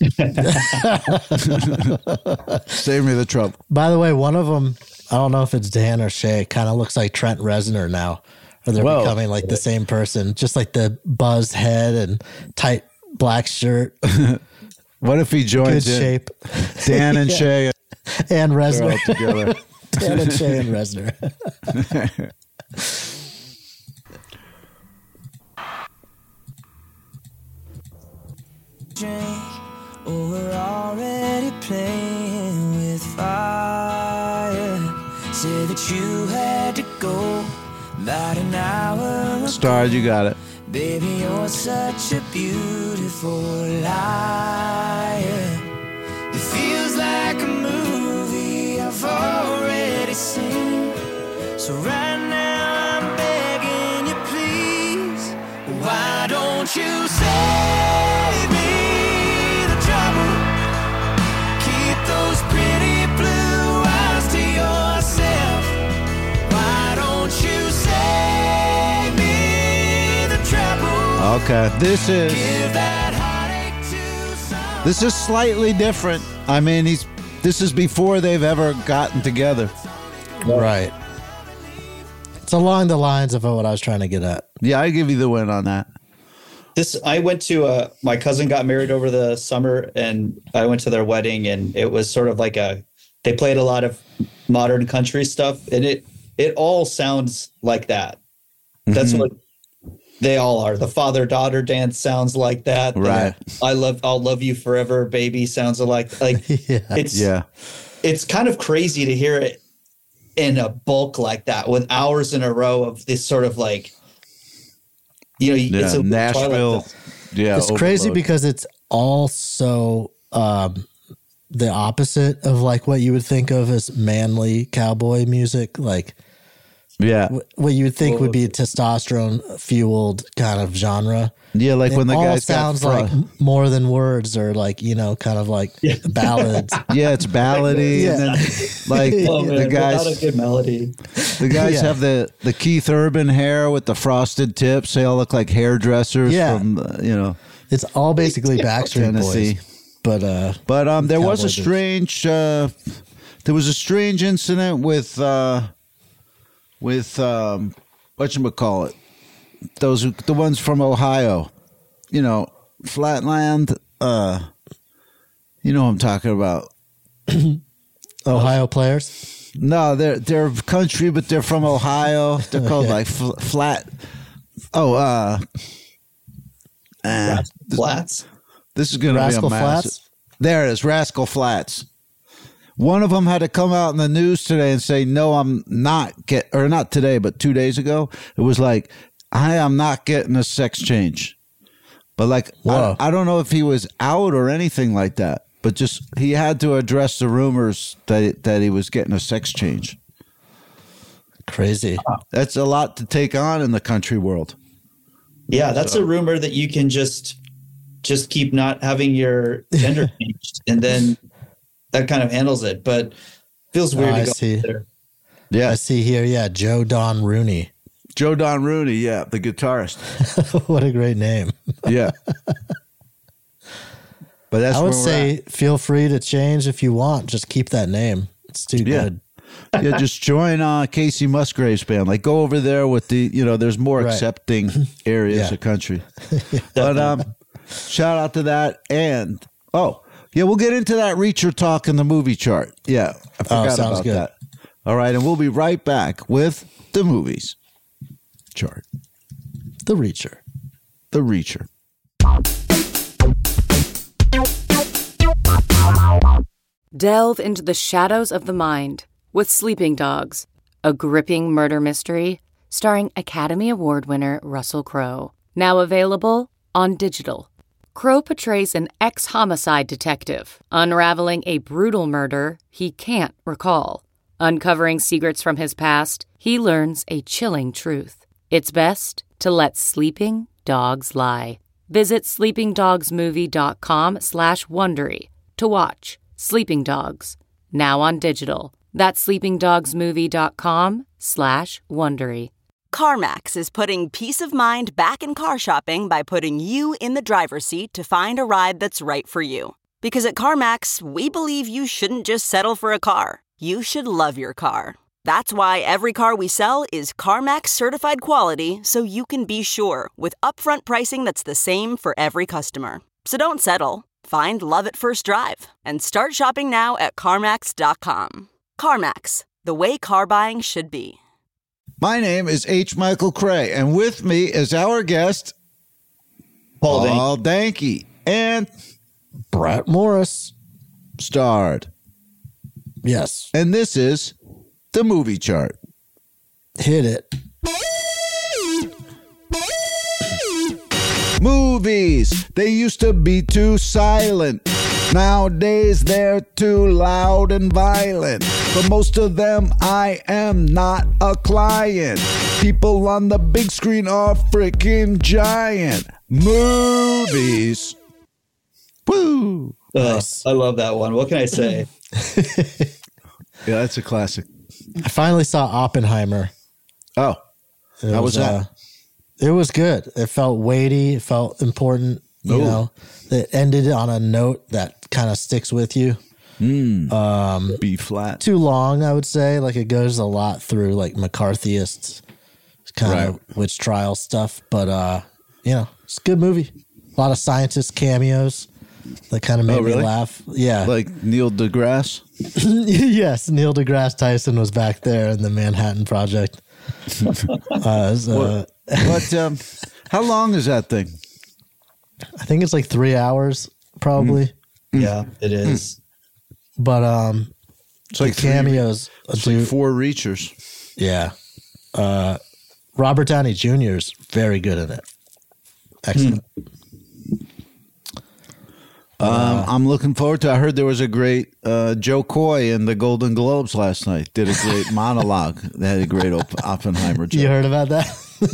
Save me the trouble. By the way, one of them, I don't know if it's Dan or Shay, kind of looks like Trent Reznor now. Or they're becoming like the same person. Just like the buzzed head and tight black shirt. What if he joins Good in? shape. Dan and Shay. And They're Reznor. all together. Dan and Shay and Reznor. Oh, we're already playing with fire. Say that you had to go about an hour ago. Stars, you got it. Baby, you're such a beautiful liar. It feels like a movie I've already seen. So right now I'm begging you, please. Why don't you save me the trouble? Keep those pretty blue eyes to yourself. Why don't you save me the trouble? Okay, this is Give that heartache to someone. this is slightly different. I mean, this is before they've ever gotten together. Right. It's along the lines of what I was trying to get at. Yeah, I give you the win on that. I went to my cousin got married over the summer, and I went to their wedding, and it was sort of like they played a lot of modern country stuff, and it all sounds like that. That's what they all are. The father-daughter dance sounds like that. Right. I'll love you forever, baby sounds like it's kind of crazy to hear it in a bulk like that with hours in a row of this sort of like, it's a Nashville. Yeah, It's crazy overload. because it's all so the opposite of like what you would think of as manly cowboy music. Like Yeah. What you would think would be a testosterone fueled kind of genre. Yeah, like when the all guys sounds like More Than Words, or like, kind of like ballads. Yeah, it's ballady, and then like the guys, without a good melody. the guys have the Keith Urban hair with the frosted tips. They all look like hairdressers from It's all basically Backstreet Tennessee. Boys. But there was a Cowboy strange incident with whatchamacallit, the ones from Ohio, Flatland, you know what I'm talking about. Ohio players? No, they're country, but they're from Ohio. They're called like flat. Flats. This is going to be a Rascal mess. Flats? There it is, Rascal Flats. One of them had to come out in the news today and say, no, I'm not or not today, but 2 days ago. It was like, I am not getting a sex change. But like, I don't know if he was out or anything like that, but just he had to address the rumors that he was getting a sex change. Crazy. That's a lot to take on in the country world. Yeah, that's a rumor that you can just keep not having your gender changed, and then that kind of handles it. But feels weird to go there. Yeah, I see here. Yeah, Joe Don Rooney. Joe Don Rooney, yeah, the guitarist. What a great name. Yeah. But that's I would say feel free to change if you want. Just keep that name. It's too good. Yeah, just join Casey Musgraves band. Like go over there with the, there's more accepting areas of country. But shout out to that. And we'll get into that Reacher talk in the movie chart. Yeah, I forgot about that. All right, and we'll be right back with the movies chart. The Reacher. The Reacher. Delve into the shadows of the mind with Sleeping Dogs, a gripping murder mystery starring Academy Award winner Russell Crowe. Now available on digital. Crowe portrays an ex-homicide detective unraveling a brutal murder he can't recall. Uncovering secrets from his past, he learns a chilling truth. It's best to let sleeping dogs lie. Visit sleepingdogsmovie.com/Wondery to watch Sleeping Dogs, now on digital. That's sleepingdogsmovie.com/Wondery. CarMax is putting peace of mind back in car shopping by putting you in the driver's seat to find a ride that's right for you. Because at CarMax, we believe you shouldn't just settle for a car. You should love your car. That's why every car we sell is CarMax certified quality, so you can be sure with upfront pricing that's the same for every customer. So don't settle. Find love at first drive and start shopping now at CarMax.com. CarMax, the way car buying should be. My name is H. Michael Cray, and with me is our guest, Paul Danke, and Brett Morris. Starred. Yes. And this is the movie chart. Hit it. Movies. They used to be too silent. Nowadays, they're too loud and violent. For most of them, I am not a client. People on the big screen are freaking giant. Movies. Woo! Nice. I love that one. What can I say? Yeah, that's a classic. I finally saw Oppenheimer. Oh, how was that? It was good. It felt weighty. It felt important. You know, it ended on a note that kind of sticks with you. B flat. Too long, I would say. Like it goes a lot through like McCarthyist kind of witch trial stuff. But it's a good movie. A lot of scientist cameos that kind of made me laugh. Yeah, like Neil deGrasse. Yes, Neil deGrasse Tyson was back there in the Manhattan Project. How long is that thing? I think it's like 3 hours, probably. Yeah, it is. But it's like cameos. It's like 4 Reachers. Yeah. Robert Downey Jr. is very good in it. Excellent. I'm looking forward to. I heard there was a great Joe Coy in the Golden Globes last night. Did a great monologue. They had a great Oppenheimer joke. You heard about that?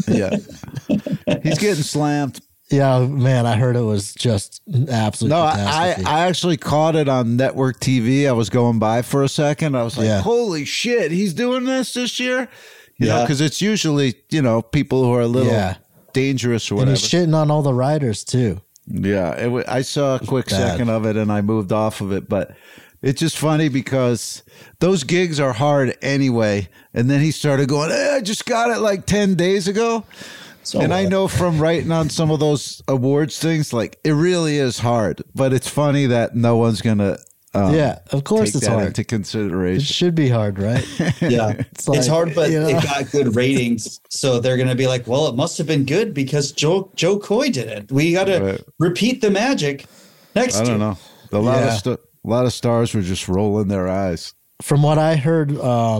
Yeah, he's getting slammed. Yeah, man, I heard it was just absolute. No, catastrophe. I actually caught it on network TV. I was going by for a second. I was like, holy shit, he's doing this year? You know, because it's usually, people who are a little dangerous or whatever. And he's shitting on all the writers, too. Yeah, I saw a quick second of it and I moved off of it. But it's just funny because those gigs are hard anyway. And then he started going, I just got it like 10 days ago. And I know from writing on some of those awards things, like it really is hard, but it's funny that no one's going to of course take it's that hard. into consideration. It should be hard, right? Yeah. It's hard, but it got good ratings. So they're going to be like, well, it must have been good because Joe Coy did it. We got to repeat the magic next year. I don't know. A lot of stars were just rolling their eyes. From what I heard,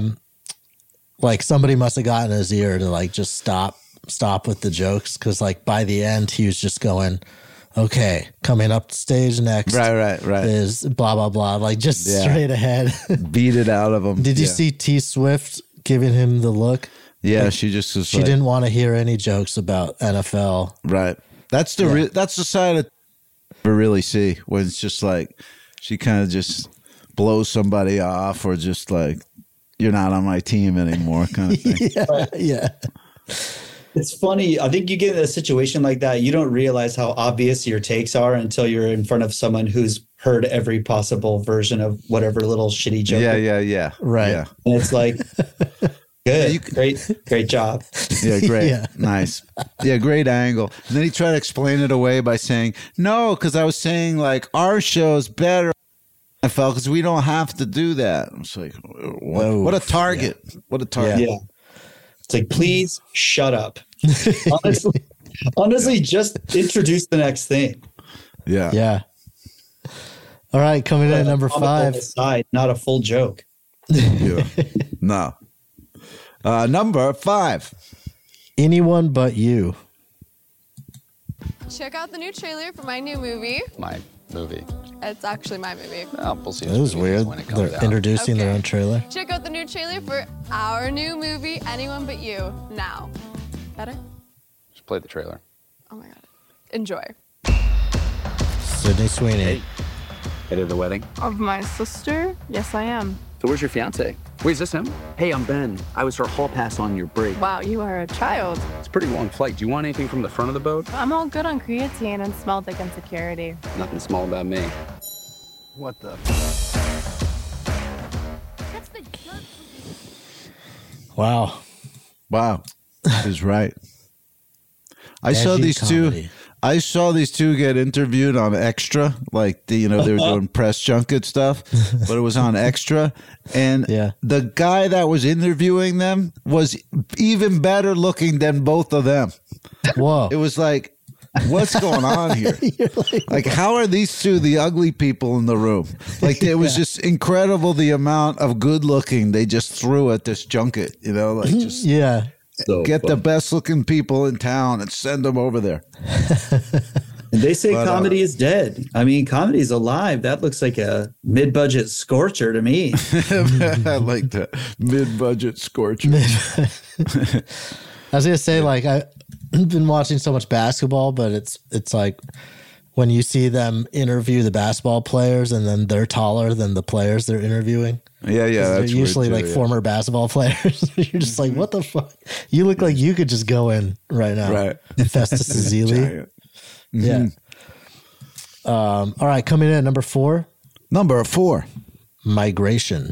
like somebody must have gotten his ear to like just stop with the jokes, because like by the end he was just going, okay, coming up stage next right is blah blah blah, like just straight ahead. Beat it out of him. Did you see T Swift giving him the look? Yeah, like, she just was she didn't want to hear any jokes about NFL. Right. That's the that's the side of we really see when it's just like she kind of just blows somebody off, or just like, you're not on my team anymore kind of thing. Yeah. It's funny. I think you get in a situation like that, you don't realize how obvious your takes are until you're in front of someone who's heard every possible version of whatever little shitty joke. Yeah. Right. Yeah. And it's like, good, great job. Yeah, great. Nice. Yeah, great angle. And then he tried to explain it away by saying, no, because I was saying like our show's better. I felt because we don't have to do that. I was like, what a target. Yeah. What a target. Yeah. It's like, please shut up. Honestly, just introduce the next thing. Yeah. All right, coming in at number 5. Aside, not a full joke. Yeah. No. Number 5. Anyone But You. Check out the new trailer for my new movie. My movie. It's actually my movie. Well, we'll see. It was weird. They're introducing their own trailer. Check out the new trailer for our new movie, Anyone But You, now. Better? Just play the trailer. Oh my God. Enjoy. Sydney Sweeney. Hey. Headed to the wedding? Of my sister? Yes, I am. So where's your fiance? Wait, is this him? Hey, I'm Ben. I was her hall pass on your break. Wow, you are a child. It's a pretty long flight. Do you want anything from the front of the boat? I'm all good on creatine and small dick insecurity. Nothing small about me. What the? Wow. He's right. I saw these two get interviewed on Extra, like they were doing press junket stuff, but it was on Extra, and the guy that was interviewing them was even better looking than both of them. Whoa! It was like, what's going on here? Like, how are these two the ugly people in the room? Like, it was just incredible the amount of good looking they just threw at this junket. Like just get the best looking people in town and send them over there. And they say comedy is dead. I mean, comedy is alive. That looks like a mid-budget scorcher to me. I like that. Mid-budget scorcher. I was going to say, like, I've been watching so much basketball, but it's like when you see them interview the basketball players and then they're taller than the players they're interviewing. Yeah. They're usually like former basketball players. You're just like, what the fuck? You look like you could just go in right now. Right. Festus Ezeli. Yeah. All right, coming in at number 4. Number 4. Migration.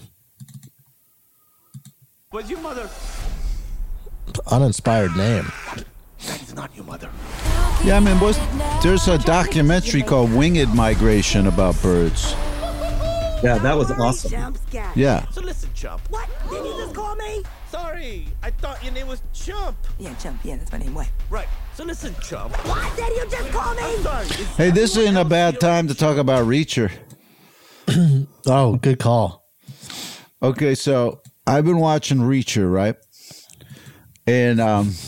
Was your mother? Uninspired name. That is not your mother. Yeah, I mean, there's a documentary called Winged Migration about birds. Yeah, that was awesome. Yeah. So listen, Chump. What? Did you just call me? Sorry, I thought your name was Chump. Yeah, Chump. Yeah, that's my name. What? Right. So listen, Chump. What did you just call me? I'm sorry. Hey, this isn't a bad time to talk about Reacher. Oh, good call. Okay, so I've been watching Reacher, right? And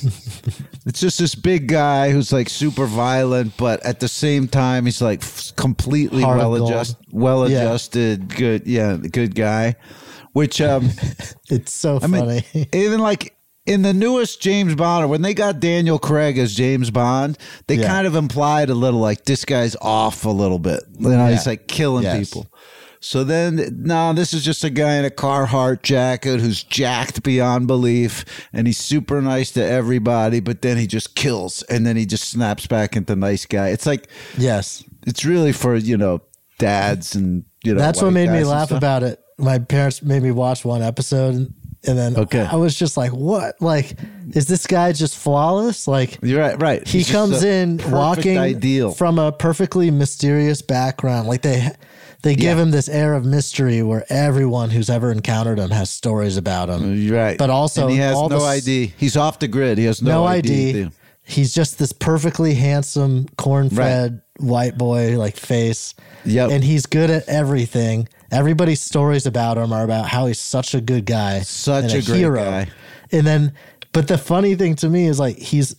it's just this big guy who's like super violent, but at the same time, he's like completely Heart of gold. well-adjusted, good guy. Which it's so funny. Even like in the newest James Bond, or when they got Daniel Craig as James Bond, they kind of implied a little like this guy's off a little bit. You know, he's like killing people. So then, no, this is just a guy in a Carhartt jacket who's jacked beyond belief, and he's super nice to everybody, but then he just kills, and then he just snaps back into nice guy. It's like, it's really for, you know, dads and, you know, that's what made me laugh about it. My parents made me watch one episode, and then I was just like, what? Like, is this guy just flawless? Like, you're right. He comes in walking from a perfectly mysterious background. Like they give him this air of mystery where everyone who's ever encountered him has stories about him. Right. But also, and he has no ID. He's off the grid. He has no ID. He's just this perfectly handsome, corn-fed white boy, like face. Yep. And he's good at everything. Everybody's stories about him are about how he's such a good guy. Such a great hero. guy. And then, but the funny thing to me is like, he's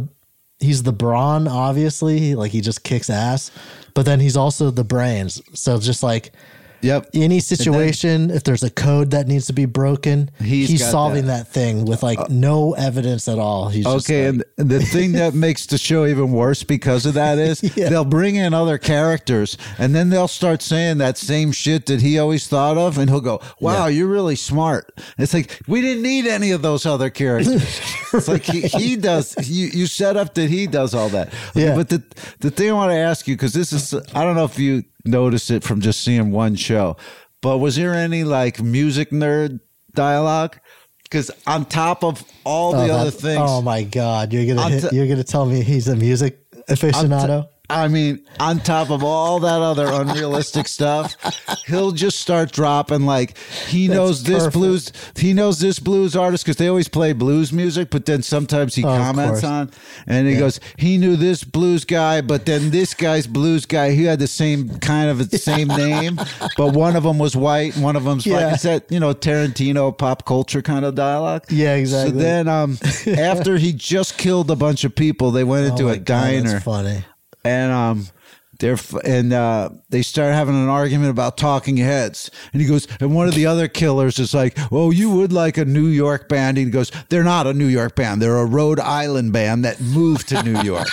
the brawn, obviously. Like, he just kicks ass. But then he's also the brains. So just like any situation, if there's a code that needs to be broken, he's solving that thing with like no evidence at all. He's okay, just and the thing that makes the show even worse because of that is they'll bring in other characters, and then they'll start saying that same shit that he always thought of, and he'll go, wow, you're really smart. It's like, we didn't need any of those other characters. It's like he does, you set up that he does all that. Yeah. But the thing I want to ask you, because this is, I don't know if you notice it from just seeing one show, but was there any like music nerd dialogue? Because on top of all the other things, oh my god, you're gonna tell me he's a music aficionado? I mean, on top of all that other unrealistic stuff, he'll just start dropping like he knows this blues artist because they always play blues music, but then sometimes he comments on, and he goes, he knew this blues guy, but then this guy's blues guy, he had the same kind of same name, but one of them was white and one of them's black. It's that, you know, Tarantino pop culture kind of dialogue. Yeah, exactly. So then after he just killed a bunch of people, they went into a diner. That's funny. And they start having an argument about talking heads. And he goes, and one of the other killers is like, oh, you would like a New York band. And he goes, they're not a New York band. They're a Rhode Island band that moved to New York.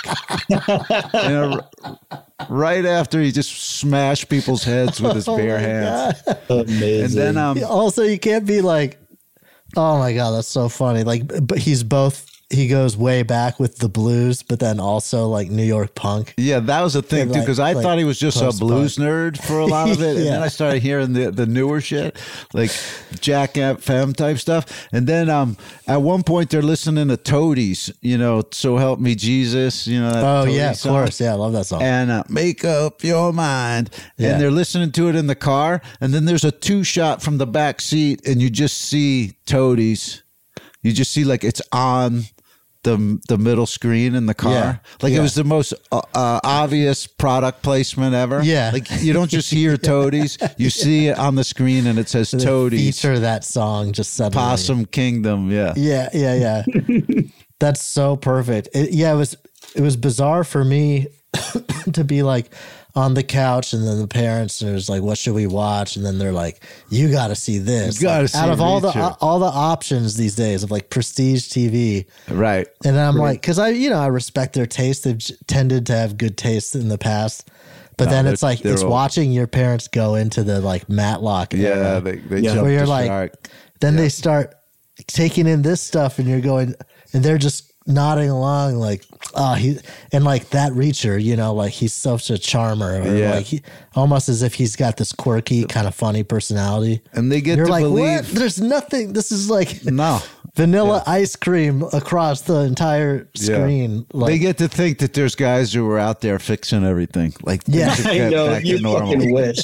And right after he just smashed people's heads with his bare hands. Amazing. And then also, you can't be like, oh my God, that's so funny. Like, but he's both. He goes way back with the blues, but then also like New York punk. Yeah, that was the thing too, because I thought he was just a blues nerd for a lot of it, and then I started hearing the newer shit, like Jack FM type stuff. And then at one point they're listening to Toadies, you know, "So Help Me Jesus," you know. That of course, I love that song. And "Make Up Your Mind," and they're listening to it in the car, and then there's a 2-shot from the back seat, and you just see Toadies. You just see like it's on the middle screen in the car. It was the most obvious product placement ever. Yeah. Like you don't just hear Toadies, you see it on the screen and it says Toadies. Feature that song just suddenly. Possum Kingdom, Yeah. That's so perfect. It was bizarre for me to be like on the couch, and then the parents are like, what should we watch? And then they're like, you got to see this. You gotta see out of all the Reacher. all the options these days of like prestige TV. Right. And I'm like, because I respect their taste. They've tended to have good taste in the past. But then it's like, it's watching your parents go into the like Matlock. Yeah, they jump where you're the like, shark. Then they start taking in this stuff, and you're going, and they're just nodding along like, and like that Reacher, you know, like he's such a charmer, or like he almost as if he's got this quirky kind of funny personality. And they get you're to like, believe what? There's nothing. This is like vanilla ice cream across the entire screen. Like, they get to think that there's guys who are out there fixing everything. Like, I know, you fucking wish.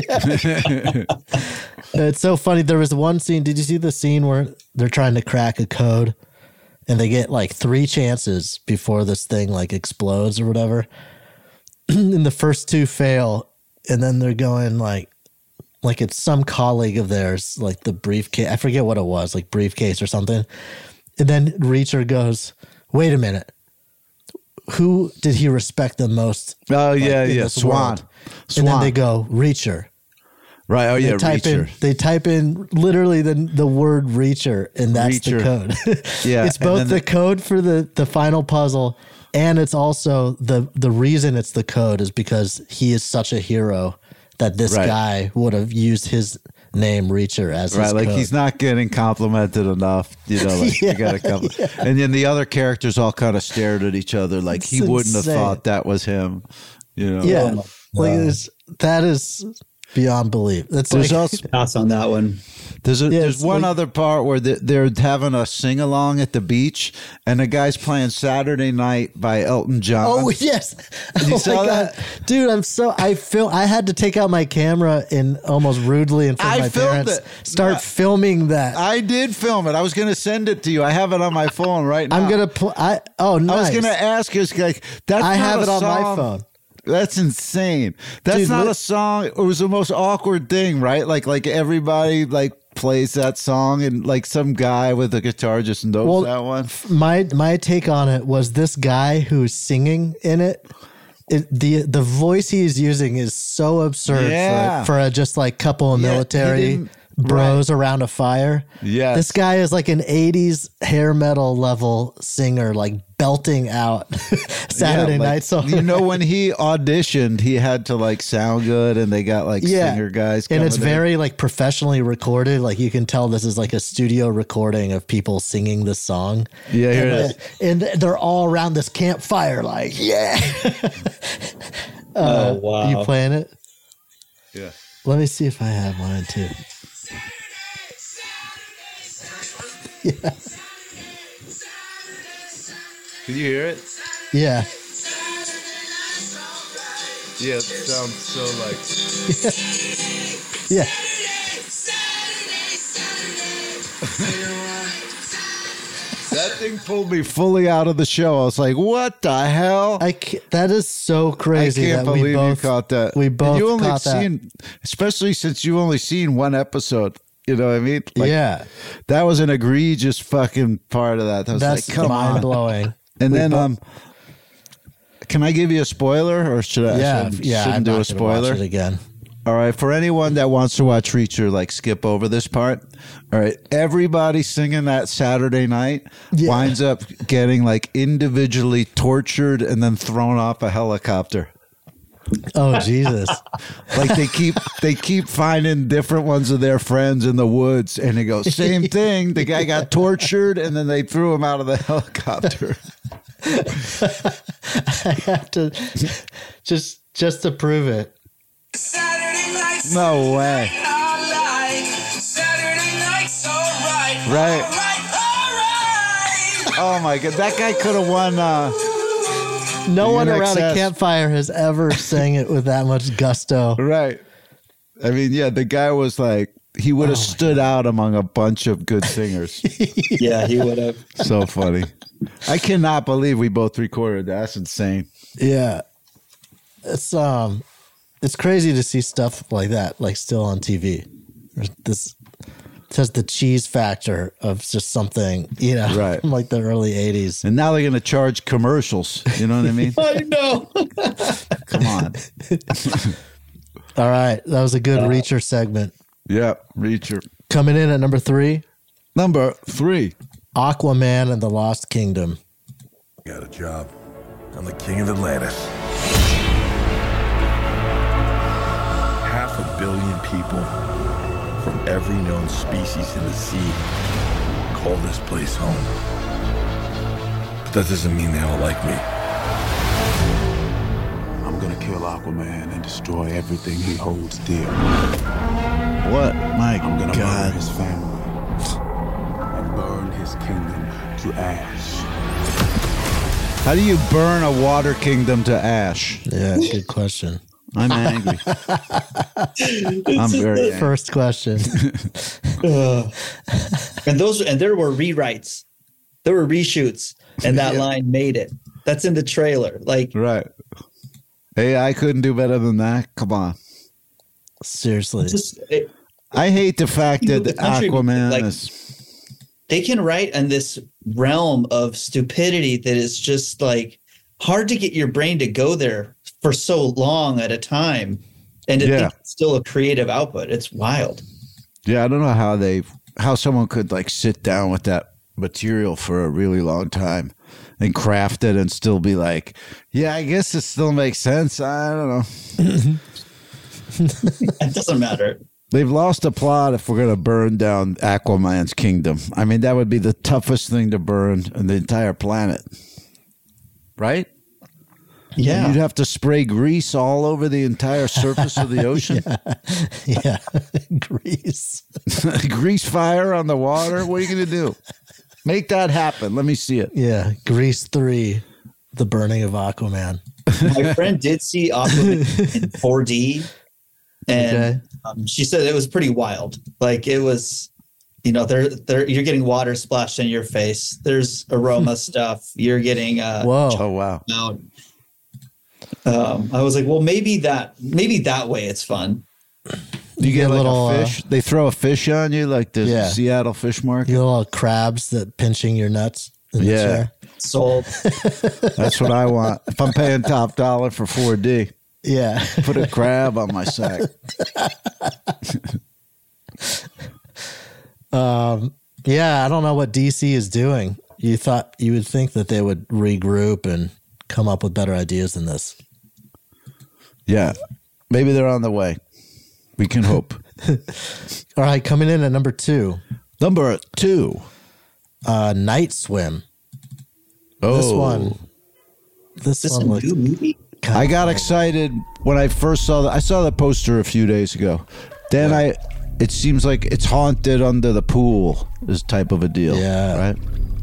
It's so funny. There was one scene. Did you see the scene where they're trying to crack a code? And they get like 3 chances before this thing like explodes or whatever. And the first 2 fail. And then they're going like it's some colleague of theirs, like the briefcase. I forget what it was, like briefcase or something. And then Reacher goes, wait a minute. Who did he respect the most? Oh, yeah, in yeah. this Swan. world? And then they go, Reacher. Right. Oh, They yeah, type Reacher. they type in literally the word Reacher, and that's the Reacher. code. Yeah, It's and both then the code for the final puzzle, and it's also the reason it's the code is because he is such a hero that this Right. guy would have used his name Reacher as his Right, like code. he's not getting complimented enough, like Yeah, you got to come. yeah. And then the other characters all kind of stared at each other, like It's he wouldn't have insane. thought that was him. Yeah, that is beyond belief. That's There's like, also Pass on that one. there's it's one like- other part where they're having a sing along at the beach, and the guy's playing "Saturday Night" by Elton John. Oh yes! You Oh saw my God. Dude, I had to take out my camera and almost rudely in front I of my filmed parents it. start Yeah. filming that. I did film it. I was going to send it to you. I have it on my phone right now. I'm gonna play. Nice. I was going to ask you, like, that's I not have a it on my song. phone. That's insane. That's Dude, not what- a song. It was the most awkward thing, right? Like everybody like plays that song, and like some guy with a guitar just knows that one. My take on it was this guy who's singing in it. The voice he's using is so absurd Yeah. for a just like couple of Yeah, he military didn't- bros around a fire. Yes. This guy is like an 80s hair metal level singer, like belting out Saturday Yeah, like, Night Song. when he auditioned, he had to like sound good, and they got like singer guys. And it's coming in. very like professionally recorded. Like you can tell this is like a studio recording of people singing this song. Yeah, here it is. And they're all around this campfire, like, yeah. Oh, wow. You playing it? Yeah. Let me see if I have mine too. Yeah. Can you hear it? Yeah. Yeah, it sounds so like. Yeah. That thing pulled me fully out of the show. I was like, "What the hell?" That is so crazy. I can't that we believe both you caught that. We And both you only caught that. seen, especially since you only seen one episode. You know what I mean? Like, Yeah. that was an egregious fucking part of that. I was That's like, come mind on. blowing. And We then, both- can I give you a spoiler, or should I? Yeah, shouldn't yeah. I'm do not a gonna watch spoiler it again. All right, for anyone that wants to watch Reacher, like skip over this part. All right, everybody singing that Saturday Night winds up getting like individually tortured and then thrown off a helicopter. Oh Jesus! Like they keep finding different ones of their friends in the woods, and they go same thing. The guy got tortured, and then they threw him out of the helicopter. I have to just to prove it. No way. Right. Oh my God, that guy could have won. No one around a NXS. campfire has ever sang it with that much gusto. Right. I mean, yeah, the guy was like, he would have stood out among a bunch of good singers. Yeah, he would have. So funny. I cannot believe we both recorded that. That's insane. Yeah. It's crazy to see stuff like that, like still on TV. This has the cheese factor of just something, Right. from like the early 80s. And now they're going to charge commercials. You know what I mean? I know. Come on. All right. That was a good Reacher segment. Yeah, Reacher. Coming in at number 3. Number 3. Aquaman and the Lost Kingdom. Got a job. I'm the king of Atlantis. 500 million people from every known species in the sea call this place home. But that doesn't mean they all like me. I'm gonna kill Aquaman and destroy everything he holds dear. What? My I'm gonna God. murder his family and burn his kingdom to ash. How do you burn a water kingdom to ash? Yeah, good question. I'm angry. I'm very angry. First question. And there were rewrites. There were reshoots, and that line made it. That's in the trailer. Like, Right. Hey, I couldn't do better than that. Come on. Seriously. just I hate the fact that The country, Aquaman like- is. they can write in this realm of stupidity that is just like hard to get your brain to go there for so long at a time, and to think it's still a creative output. It's wild. Yeah, I don't know how someone could like sit down with that material for a really long time and craft it and still be like, yeah, I guess it still makes sense. I don't know. It doesn't matter. They've lost the plot if we're going to burn down Aquaman's kingdom. I mean, that would be the toughest thing to burn in the entire planet. Right? Yeah. You'd have to spray grease all over the entire surface of the ocean. Yeah. Grease. Grease fire on the water. What are you going to do? Make that happen. Let me see it. Yeah. Grease 3, The Burning of Aquaman. My friend did see Aquaman in 4D, and she said it was pretty wild. Like it was, you know, you're getting water splashed in your face. There's aroma stuff. You're getting whoa. Oh wow. Out. I was like, well, maybe that way it's fun. You get like little fish. They throw a fish on you, like the Seattle fish market. You get little crabs that pinching your nuts. In the chair. Sold. That's what I want. If I'm paying top dollar for 4D, put a crab on my sack. I don't know what DC is doing. You would think that they would regroup and come up with better ideas than this. Yeah, maybe they're on the way. We can hope. All right, coming in at number 2. Number 2. Night Swim. Oh. This one looked I got excited when I first saw I saw the poster a few days ago. Then it seems like it's haunted under the pool, this type of a deal. Yeah. Right?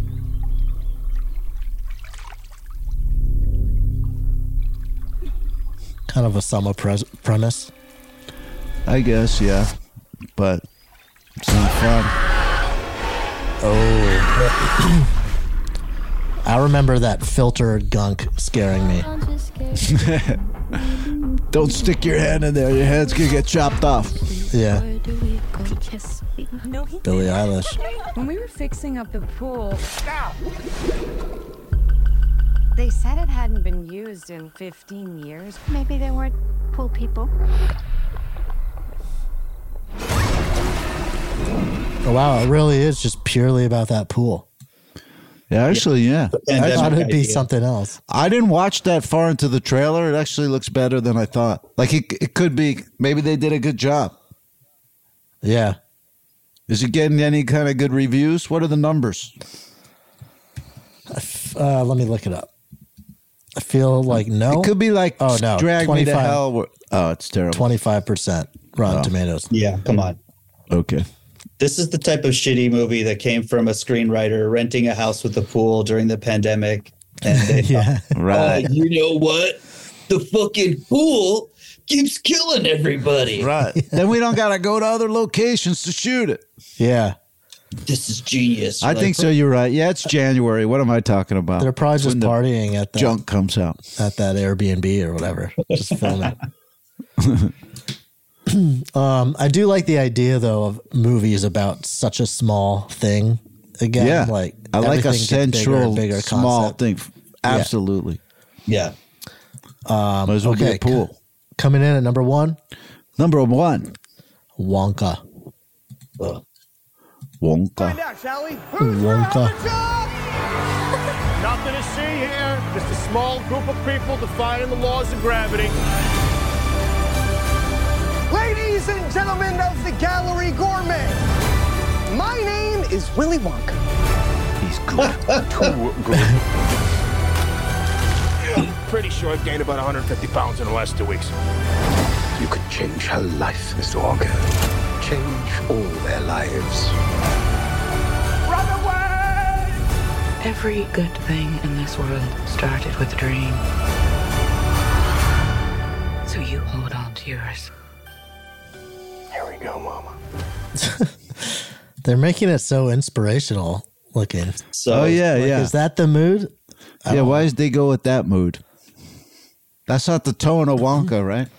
Kind of a summer premise. I guess, yeah. But it's not fun. Oh. I remember that filter gunk scaring me. Don't stick your hand in there. Your hand's going to get chopped off. Yeah. Billie Eilish. When we were fixing up the pool, they said it hadn't been used in 15 years. Maybe they weren't pool people. Oh, wow, it really is just purely about that pool. Yeah, actually, yeah. I thought it'd be something else. I didn't watch that far into the trailer. It actually looks better than I thought. Like, it could be, maybe they did a good job. Yeah. Is it getting any kind of good reviews? What are the numbers? Let me look it up. I feel like no. It could be like, oh, no, Drag Me to Hell. Oh, it's terrible. 25% Rotten Tomatoes. Yeah, come on. Okay. This is the type of shitty movie that came from a screenwriter renting a house with a pool during the pandemic. And they right. You know what? The fucking pool keeps killing everybody. Right. Then we don't got to go to other locations to shoot it. Yeah. This is genius. I think so. You're right. Yeah, it's January. What am I talking about? They're probably just partying at that junk comes out at that Airbnb or whatever. Just film it. I do like the idea though of movies about such a small thing. Again, yeah, like I like a central, bigger small concept. thing. Absolutely. Yeah. Might as well be a pool. Coming in at number 1. Number 1. Wonka. Wonka. Find out, shall we? Wonka. Nothing to see here. Just a small group of people defying the laws of gravity. Ladies and gentlemen of the Gallery Gourmet, my name is Willy Wonka. He's good. Too good. Pretty sure I've gained about 150 pounds in the last 2 weeks. You could change her life, Mr. Wonka. Change all their lives. Run away! Every good thing in this world started with a dream. So you hold on to yours. Here we go, Mama. They're making it so inspirational looking. So, yeah. Is that the mood? Yeah, why did they go with that mood? That's not the tone of Wonka, right?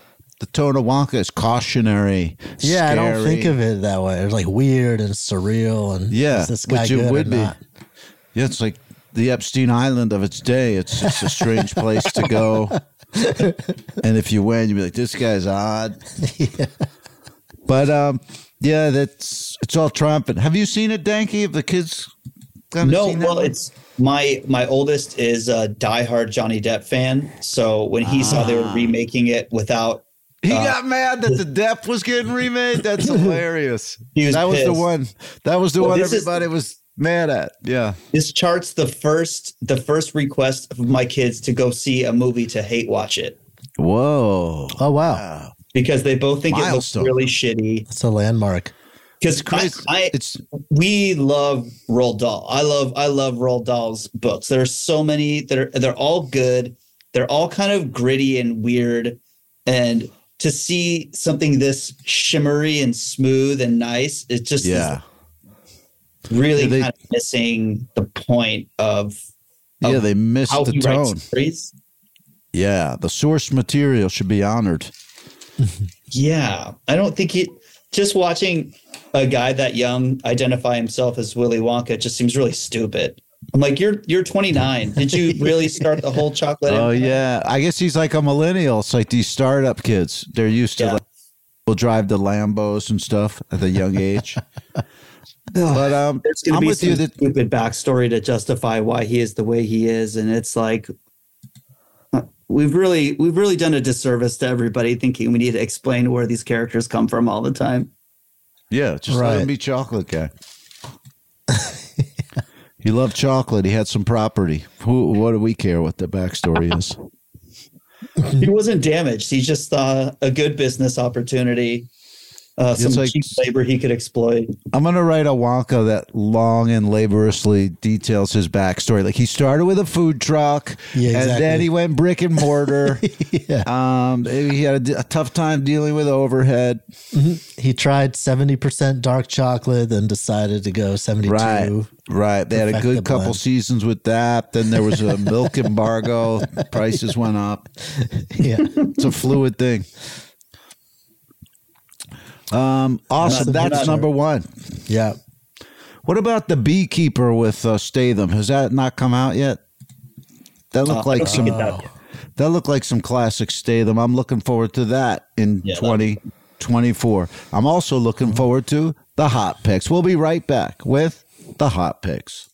the tone of Wonka is cautionary. Yeah, I don't scary. think of it that way. It's like weird and surreal. And Yeah, is this guy which it good would or be. not? Yeah, it's like the Epstein Island of its day. It's a strange place to go. And if you win, you'd be like, this guy's odd. Yeah. But yeah, it's all triumphant. Have you seen it, Danky? Have the kids? No, seen that well, one? it's my oldest is a diehard Johnny Depp fan. So when he saw they were remaking it without, He got mad that the Depp was getting remade. That's hilarious. That was the pissed. one. That was the Well, one this is- everybody was mad at. Yeah. this charts the first request of my kids to go see a movie to hate watch it Whoa. Oh, wow. because they both think Milestone. it looks really shitty. It's a landmark. Because we love Roald Dahl. I love Roald Dahl's books. There are so many they're all good. They're all kind of gritty and weird. And to see something this shimmery and smooth and nice, it just is really kind of missing the point of they missed how the he writes tone. stories. Yeah, the source material should be honored. Yeah, I don't think just watching a guy that young identify himself as Willy Wonka just seems really stupid. I'm like, you're 29. Did you really start the whole chocolate? Oh empire? yeah, I guess he's like a millennial. It's like these startup kids. They're used to will drive the Lambos and stuff at a young age. But there's going to I'm be with some you that stupid backstory to justify why he is the way he is, and it's like we've really done a disservice to everybody thinking we need to explain where these characters come from all the time. yeah, just let him be chocolate guy. He loved chocolate. He had some property. What do we care what the backstory is? He wasn't damaged. He just saw a good business opportunity, some like- cheap labor he could exploit. I'm going to write a Wonka that long and laboriously details his backstory. Like he started with a food truck, Yeah, and exactly. then he went brick and mortar. He had a tough time dealing with overhead. He tried 70% dark chocolate, then decided to go 72. Right. They had a Perfect good the couple blend. seasons with that. Then there was a milk embargo. Prices went up. Yeah. It's a fluid thing. Awesome. That's number one. Yeah. What about The Beekeeper with Statham? Has that not come out yet? That looked like some. That looked like some classic Statham. I'm looking forward to that in 2024. I'm also looking forward to the Hot Picks. We'll be right back with the Hot Picks.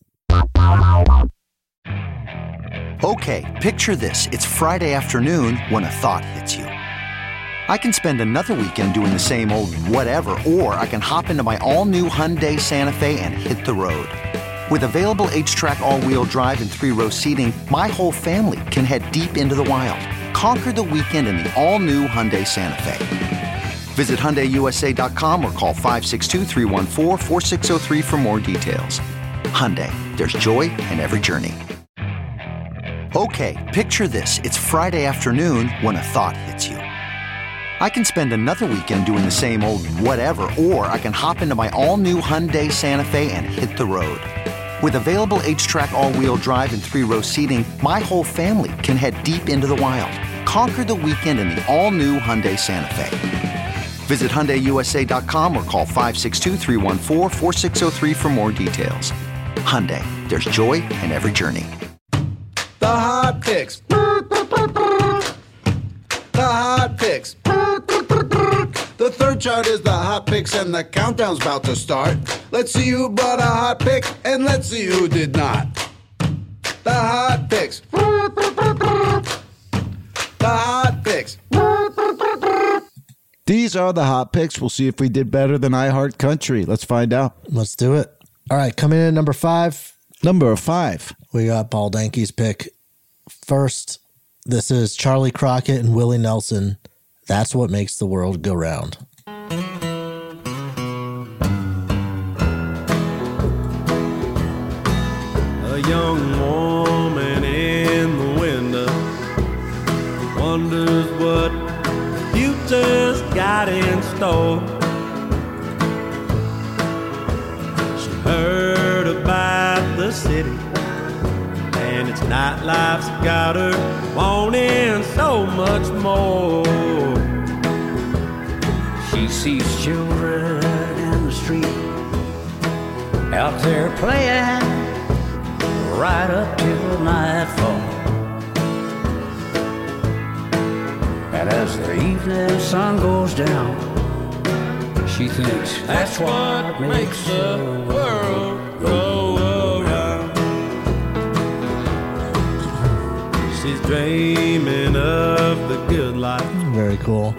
Okay, picture this. It's Friday afternoon when a thought hits you. I can spend another weekend doing the same old whatever, or I can hop into my all-new Hyundai Santa Fe and hit the road. With available H-Track all-wheel drive and 3-row seating, my whole family can head deep into the wild. Conquer the weekend in the all-new Hyundai Santa Fe. Visit HyundaiUSA.com or call 562-314-4603 for more details. Hyundai, there's joy in every journey. Okay, picture this. It's Friday afternoon when a thought hits you. I can spend another weekend doing the same old whatever, or I can hop into my all-new Hyundai Santa Fe and hit the road. With available H-Track all-wheel drive and 3-row seating, my whole family can head deep into the wild. Conquer the weekend in the all-new Hyundai Santa Fe. Visit HyundaiUSA.com or call 562-314-4603 for more details. Hyundai, there's joy in every journey. The Hot Picks. The Hot Picks. The third chart is the Hot Picks, and the countdown's about to start. Let's see who brought a hot pick, and let's see who did not. The Hot Picks. The Hot Picks. These are the Hot Picks. We'll see if we did better than I Heart Country. Let's find out. Let's do it. All right, coming in at number 5. Number 5. We got Paul Danke's pick. First, this is Charlie Crockett and Willie Nelson. That's what makes the world go round. A young woman in the window wonders what the future's got in store. She heard about the city and its nightlife's got her wanting so much more. She sees children in the street out there playing right up till nightfall. And as the evening sun goes down, she thinks that's what makes the world go around. She's dreaming of the good life. Very cool.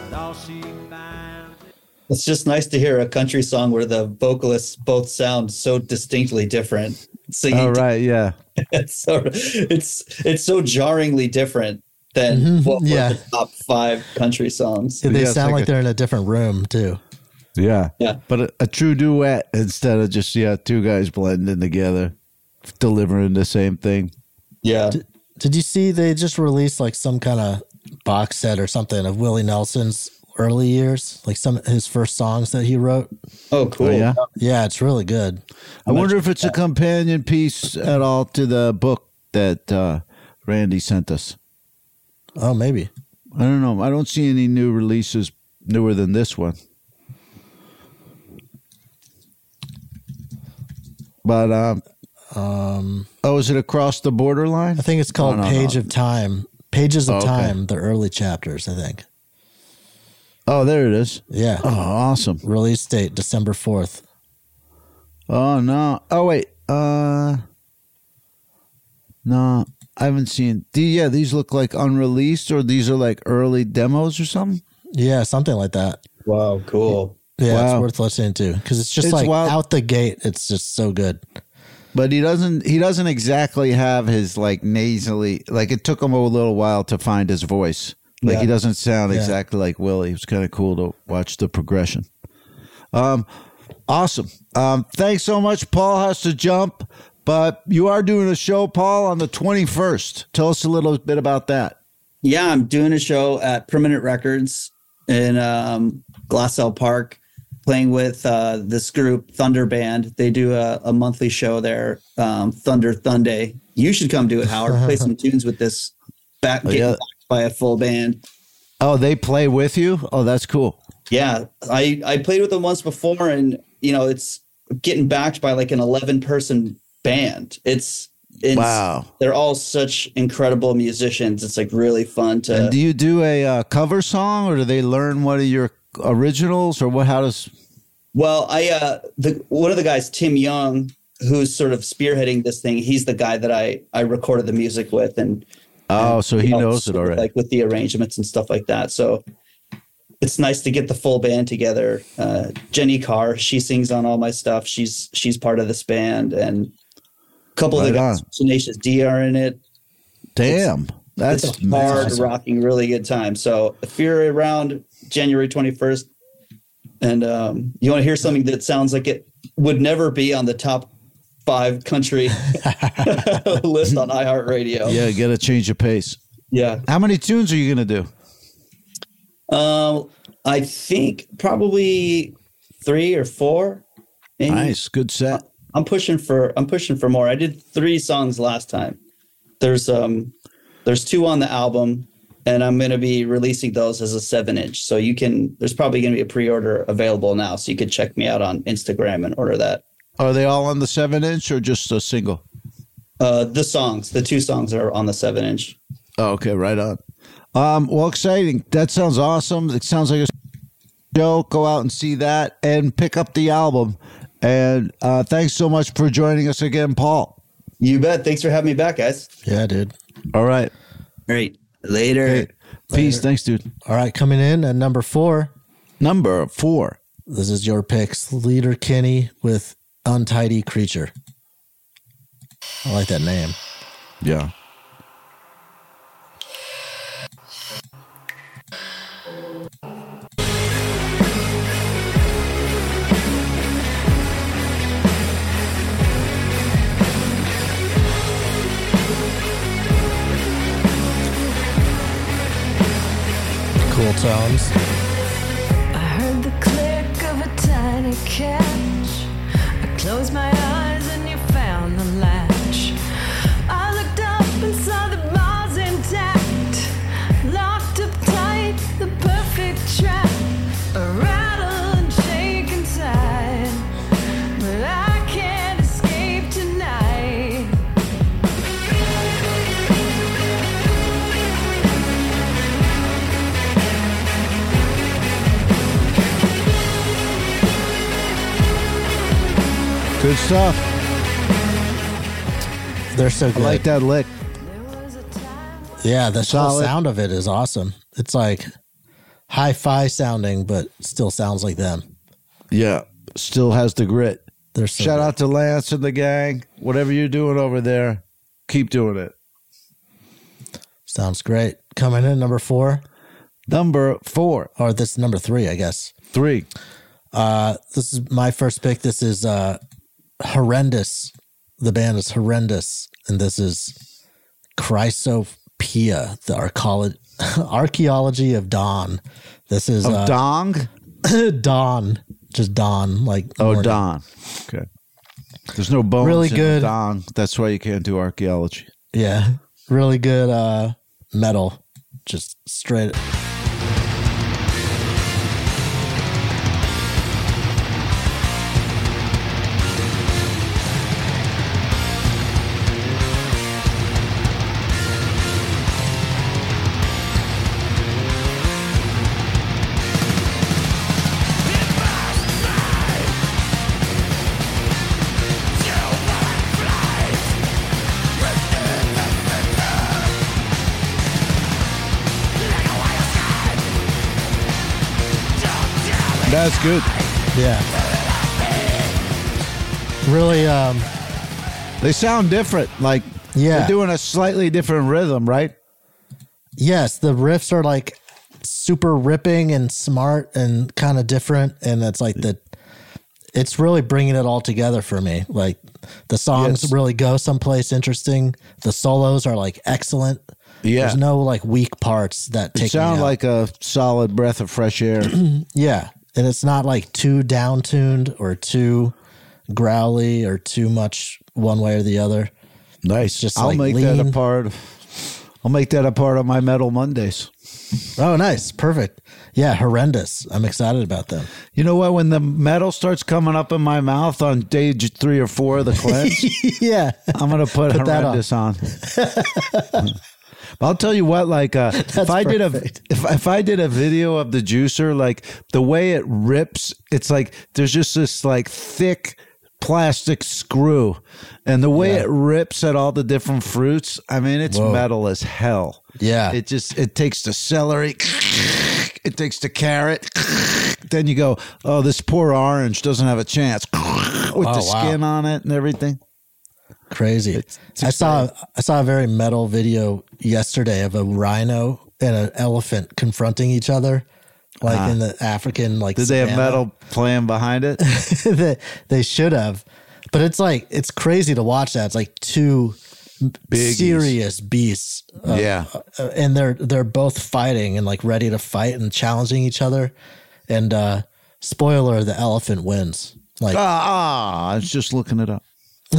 It's just nice to hear a country song where the vocalists both sound so distinctly different. Singing Oh, right, yeah. it's so jarringly different than what were the top 5 country songs. They sound like they're in a different room too. Yeah. Yeah. But a true duet instead of just, two guys blending together, delivering the same thing. Yeah. Did you see they just released like some kind of box set or something of Willie Nelson's early years, like some of his first songs that he wrote? Oh, cool. Oh, yeah? Yeah, it's really good. I wonder if it's a companion piece at all to the book that Randy sent us. Oh, maybe. I don't know. I don't see any new releases newer than this one. But, is it Across the Borderline? I think it's called Pages of Okay. Time, the early chapters, I think. Oh, there it is. Yeah. Oh, awesome. Release date, December 4th. Oh, no. Oh, wait. No, I haven't seen. These look like unreleased, or these are like early demos or something? Yeah, something like that. Wow, cool. Yeah, Wow. it's worth listening to because it's just like wild. out the gate. It's just so good. But he doesn't exactly have his like nasally, like it took him a little while to find his voice. Like he doesn't sound exactly like Willie. It was kind of cool to watch the progression. Awesome. Thanks so much. Paul has to jump, but you are doing a show, Paul, on the 21st. Tell us a little bit about that. Yeah, I'm doing a show at Permanent Records in Glassell Park, playing with this group, Thunder Band. They do a monthly show there, Thunder Thunday. You should come do it, Howard. Play some tunes with this backed by a full band. Oh, they play with you? Oh, that's cool. Yeah, I played with them once before, and it's getting backed by like an 11-person band. It's wow. They're all such incredible musicians. It's like really fun to. And do you do a cover song, or do they learn one of your originals, or what? How does? Well, one of the guys, Tim Young, who's sort of spearheading this thing. He's the guy that I recorded the music with, and so he knows it already, like with the arrangements and stuff like that. So it's nice to get the full band together. Jenny Carr, she sings on all my stuff. She's part of this band, and a couple of the guys, Tenacious D, are in it. Damn, that's it's a hard rocking, really good time. So if you're around January 21st, and you want to hear something that sounds like it would never be on the top 5 country list on iHeartRadio. Yeah, get a change of pace. Yeah. How many tunes are you going to do? I think probably 3 or 4. Maybe. Nice, good set. I'm pushing for more. I did 3 songs last time. There's 2 on the album, and I'm going to be releasing those as a 7-inch. So there's probably going to be a pre-order available now, so you can check me out on Instagram and order that. Are they all on the 7-inch or just a single? The 2 songs are on the 7-inch. Oh, okay, right on. Well, exciting. That sounds awesome. It sounds like a show. Go out and see that and pick up the album. And thanks so much for joining us again, Paul. You bet. Thanks for having me back, guys. Yeah, dude. All right. All right. Later. Hey, peace. Thanks, dude. All right, coming in at number 4. Number 4. This is your picks. Leader Kenny with Untidy Creature. I like that name. Yeah. Cool tones. I heard the click of a tiny catch. I closed my eyes and you found the latch. I looked up and saw the bars intact, locked up tight, the perfect trap. Good stuff. They're so I good. like that lick. Yeah, the whole Solid. sound of it is awesome. It's like hi-fi sounding, but still sounds like them. Yeah, still has the grit. They're so Shout good. out to Lance and the gang. Whatever you're doing over there, keep doing it. Sounds great. Coming in number 4. Number 4. Or this is number 3, I guess. 3. This is my first pick. This is Horrendous. The band is Horrendous. And this is Chrysopia, the archaeology of Dawn. This is Of Dong? Dawn. Just Dawn. Like Oh, morning. Dawn. Okay. There's no bones Really in good. the Dong. That's why you can't do archaeology. Yeah. Really good metal. Just straight. That's good. Yeah. Really, They sound different. Like, Yeah. they're doing a slightly different rhythm, right? yes, the riffs are like super ripping and smart and kind of different. And it's like it's really bringing it all together for me. Like the songs Yes. really go someplace interesting. The solos are like excellent. Yeah. There's no like weak parts that It take me sounds out. like a solid breath of fresh air. Yeah. And it's not like too down-tuned or too growly or too much one way or the other. Nice. Just I'll like make that a lean. part. I'll make that a part of my Metal Mondays. Oh, nice. Perfect. Yeah, Horrendous. I'm excited about them. You know what? When the metal starts coming up in my mouth on day 3 or 4 of the cleanse, Yeah. I'm gonna put Put that Horrendous on. But I'll tell you what, like if I did if I did a video of the juicer, like the way it rips, it's like there's just this like thick plastic screw, and the way it rips at all the different fruits, I mean, it's Whoa. metal as hell. Yeah. It takes the celery, it takes the carrot, then you go, oh, this poor orange doesn't have a chance with Oh, the wow. skin on it and everything. Crazy. It's I saw a very metal video yesterday of a rhino and an elephant confronting each other, like in the African like. Did they have savanna. metal playing behind it? they should have, but it's like it's crazy to watch that. It's like two Biggies. serious beasts. Yeah. And they're both fighting and like ready to fight and challenging each other. And spoiler, the elephant wins. Like I was just looking it up.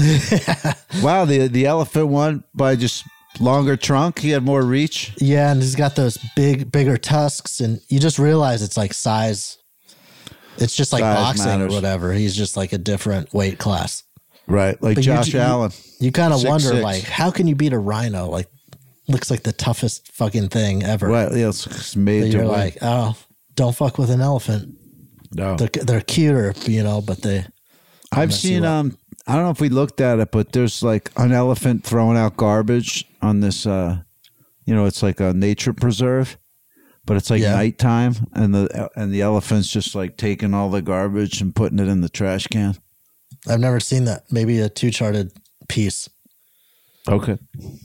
Wow, the elephant won by just longer trunk. He had more reach. yeah, and he's got those bigger tusks, and you just realize it's like size. It's just like Size boxing matters. or whatever. He's just like a different weight class. Right, like But Josh Allen. You kind of 6'6". wonder, like, how can you beat a rhino? Like, looks like the toughest fucking thing ever. Right, yeah, it's made But to you're win. like, oh, don't fuck with an elephant. No, They're cuter, but they. I've mess you seen. up. I don't know if we looked at it, but there's like an elephant throwing out garbage on this. It's like a nature preserve, but it's like nighttime, and the elephant's just like taking all the garbage and putting it in the trash can. I've never seen that. Maybe a Two Charted piece. Okay.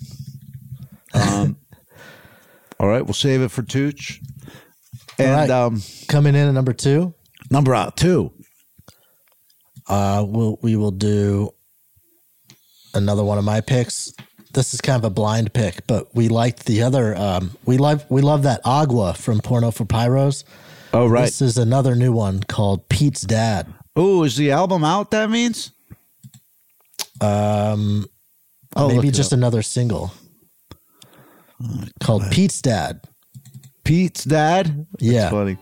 All right, we'll save it for Tooch. And All right. Coming in at number 2. Number 2. We will do another one of my picks. This is kind of a blind pick, but we liked the other. We love that Agua from Porno for Pyros. Oh, right. This is another new one called Pete's Dad. Oh, is the album out? That means. Maybe look just it up. another single called Pete's Dad. Pete's Dad. Yeah. That's funny.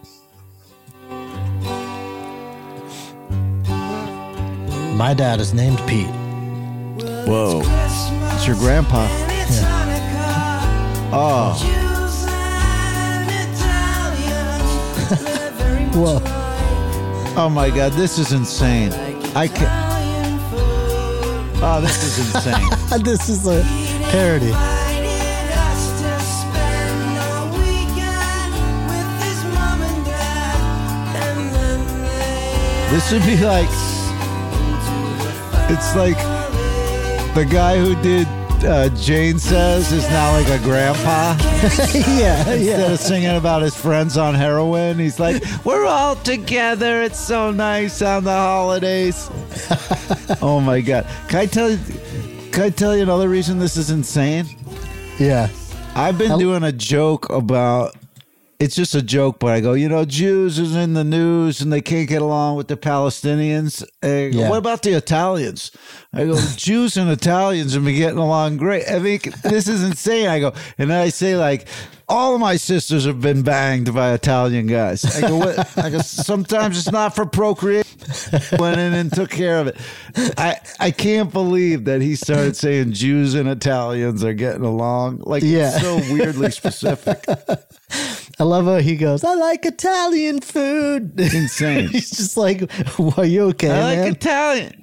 My dad is named Pete. Whoa. It's your grandpa. Oh. Whoa. Oh my God, this is insane. I can't. Oh, this is insane. This is a parody. This would be like, it's like the guy who did Jane Says is now like a grandpa. Instead of singing about his friends on heroin, he's like, we're all together. It's so nice on the holidays. Oh my God. Can I tell you another reason this is insane? Yeah. I've been doing a joke about, it's just a joke, but I go, Jews is in the news and they can't get along with the Palestinians. I go, what about the Italians? I go, Jews and Italians have been getting along great. I mean, this is insane. I go, and then I say, like, all of my sisters have been banged by Italian guys. I go, what? I go, sometimes it's not for procreation. Went in and took care of it. I can't believe that he started saying Jews and Italians are getting along. Like, it's so weirdly specific. I love how he goes, I like Italian food. Insane. He's just like, are you okay, I like man? Italian.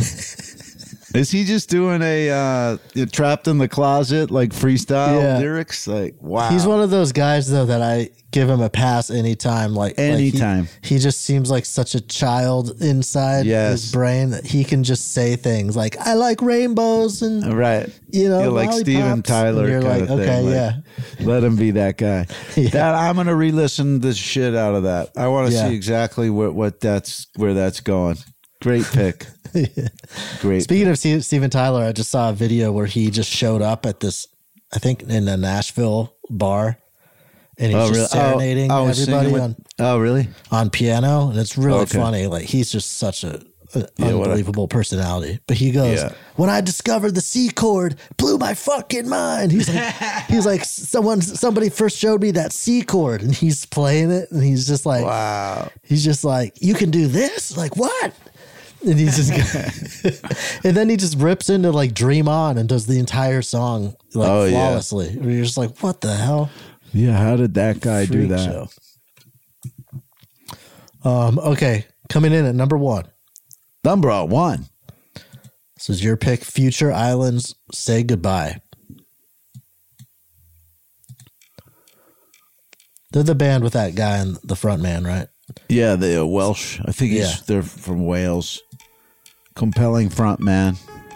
Is he just doing a trapped in the closet, like freestyle lyrics? Like, wow. He's one of those guys, though, that I give him a pass anytime. Anytime. He just seems like such a child inside his brain that he can just say things like, I like rainbows and, right. Like Steven Tyler kind of thing. Let him be that guy. That I'm going to re-listen the shit out of that. I want to see exactly where that's going. Great pick. Great. Speaking of Steven Tyler, I just saw a video where he just showed up at this, I think in a Nashville bar, and he's just serenading everybody on piano, and it's really funny. Like, he's just such an unbelievable personality. But he goes, when I discovered the C chord, blew my fucking mind. He's like, somebody first showed me that C chord, and he's playing it, and he's just like, wow. He's just like, you can do this? Like, what? And he's just, and then he just rips into like Dream On and does the entire song like flawlessly. Yeah. You're just like, what the hell? Yeah, how did that guy do that? Show. Okay, coming in at number one. Number one. This is your pick, Future Islands, Say Goodbye. They're the band with that guy and the front man, right? Yeah, they're Welsh. I think they're from Wales. Compelling front man.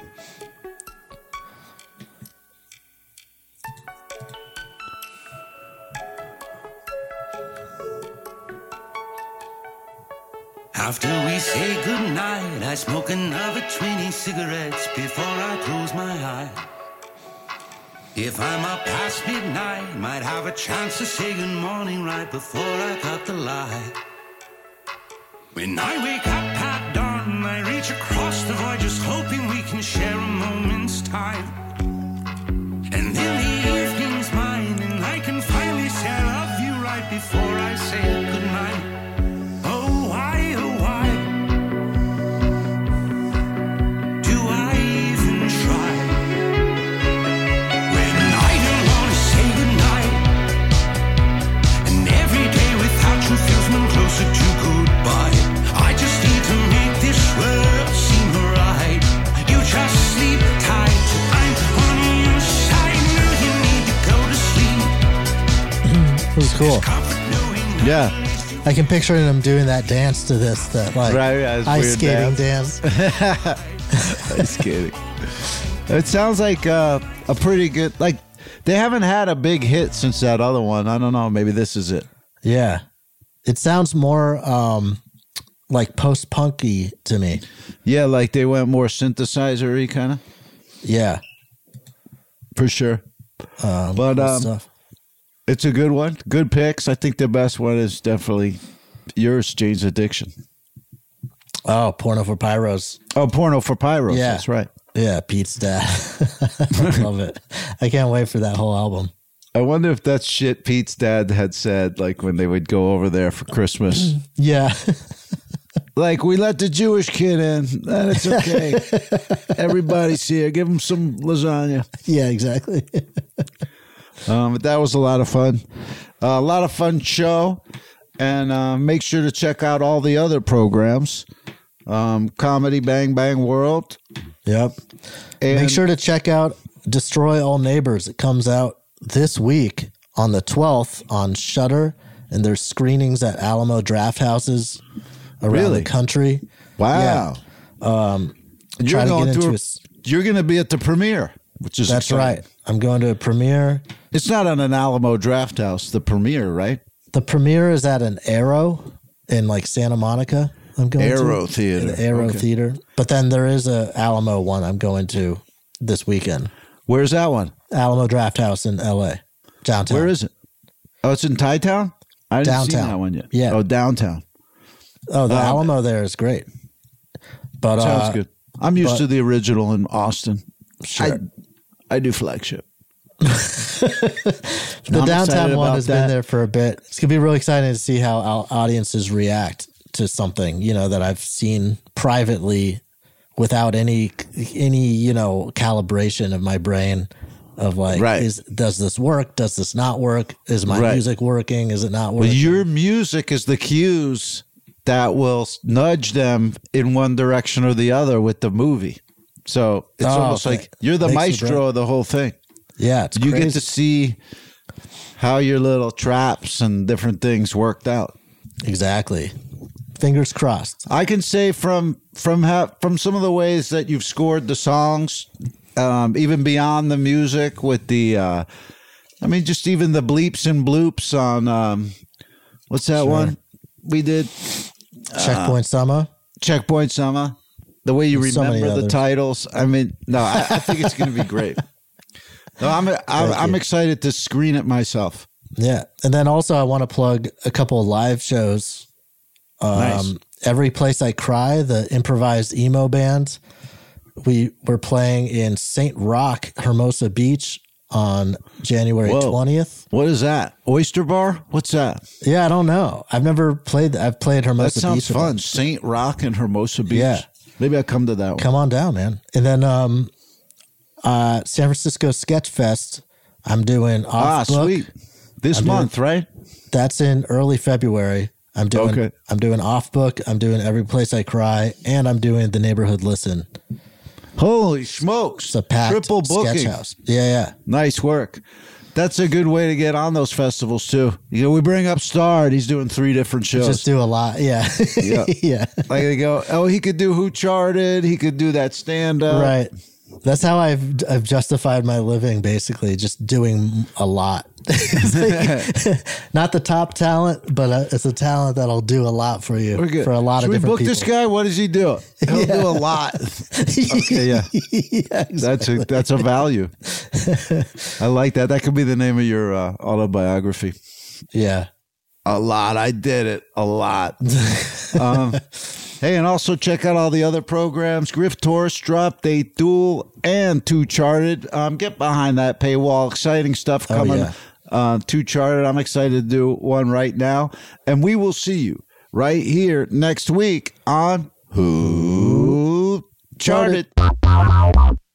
After we say goodnight, I smoke another 20 cigarettes before I close my eye. If I'm up past midnight, might have a chance to say good morning right before I cut the light. When I wake up at dawn, I reach across the void, just hoping we can share a moment's time. And then the evening's mine, and I can finally say I love you right before I say goodnight. Oh, why do I even try? When I don't want to say goodnight, and every day without you feels one closer to goodbye. I just need to make this world seem right. You just sleep tight, I'm on your side. No, you need to go to sleep. It was cool. Yeah. I can picture him doing that dance to this, that like ice skating dance. Ice skating. It sounds like a pretty good, like, they haven't had a big hit since that other one. I don't know. Maybe this is it. Yeah. It sounds more like post-punky to me. Yeah, like they went more synthesizer-y kind of. Yeah. For sure. But stuff. It's a good one. Good picks. I think the best one is definitely yours, Jane's Addiction. Oh, Porno for Pyros. Oh, Porno for Pyros. Yeah. That's right. Yeah, Pete's dad. I love it. I can't wait for that whole album. I wonder if that's shit Pete's dad had said, like when they would go over there for Christmas. Yeah. Like, we let the Jewish kid in. It's okay. Everybody's here. Give him some lasagna. Yeah, exactly. But that was a lot of fun. A lot of fun show. And make sure to check out all the other programs. Comedy Bang Bang World. Yep. And make sure to check out Destroy All Neighbors. It comes out this week on the 12th on Shudder, and there's screenings at Alamo Draft Houses around the country. Wow. Yeah. You're going to be at the premiere, which is That's exciting. right. I'm going to a premiere. It's not on an Alamo Draft House, the premiere, right? The premiere is at an Arrow in like Santa Monica. I'm going Arrow to Theater. The Arrow Okay. Theater. But then there is a Alamo one I'm going to this weekend. Where's that one? Alamo Draft House in LA. Downtown. Where is it? Oh, it's in Thai Town? I didn't see Downtown. that one yet. Yeah. Oh, downtown. Oh, the Alamo there is great. But Sounds good. I'm used but- to the original in Austin. Sure. I do flagship. The I'm downtown excited one about has that. been there for a bit. It's going to be really exciting to see how our audiences react to something, that I've seen privately without any, calibration of my brain of like, Right. does this work? Does this not work? Is my Right. music working? Is it not Well, working? your music is the cues that will nudge them in one direction or the other with the movie. So it's almost okay. like you're the Makes it maestro great. of the whole thing. Yeah, it's You crazy. get to see how your little traps and different things worked out. Exactly. Fingers crossed. I can say from some of the ways that you've scored the songs, even beyond the music with the, just even the bleeps and bloops on, what's that one we did? Checkpoint Summer. Checkpoint Summer. The way you And so many remember the others. titles. I think it's going to be great. No, I'm excited to screen it myself. Yeah. And then also I want to plug a couple of live shows. Nice. Every Place I Cry, the improvised emo band. We were playing in St. Rock, Hermosa Beach on January Whoa. 20th. What is that? Oyster Bar? What's that? Yeah, I don't know. I've never played that. I've played Hermosa That sounds Beach. fun. St. Rock and Hermosa Beach. Yeah. Maybe I'll come to that one. Come on down, man. And then San Francisco Sketch Fest, I'm doing off book. Sweet. This month, right? That's in early February. I'm doing Okay. I'm doing off book. I'm doing Every Place I Cry, and I'm doing the Neighborhood Listen. Holy smokes. It's a packed Triple booking. sketch house. Yeah. Nice work. That's a good way to get on those festivals too. We bring up Starred. He's doing 3 different shows. Just do a lot. Yeah. Yeah. Yeah. Like they go, oh, he could do Who Charted. He could do that stand up. Right. That's how I've justified my living, basically, just doing a lot. It's like, not the top talent, but it's a talent that'll do a lot for you. We're good. For a lot Should of we different book people. this guy? What does he do? He'll do a lot. Okay, yeah. Yeah, exactly. That's a value. I like that. That could be the name of your autobiography. Yeah. A lot. I did it. A lot. Hey, and also check out all the other programs. Griff Torres dropped a duel and 2 Charted. Get behind that paywall. Exciting stuff coming. yeah. 2 Charted. I'm excited to do one right now. And we will see you right here next week on Who Charted.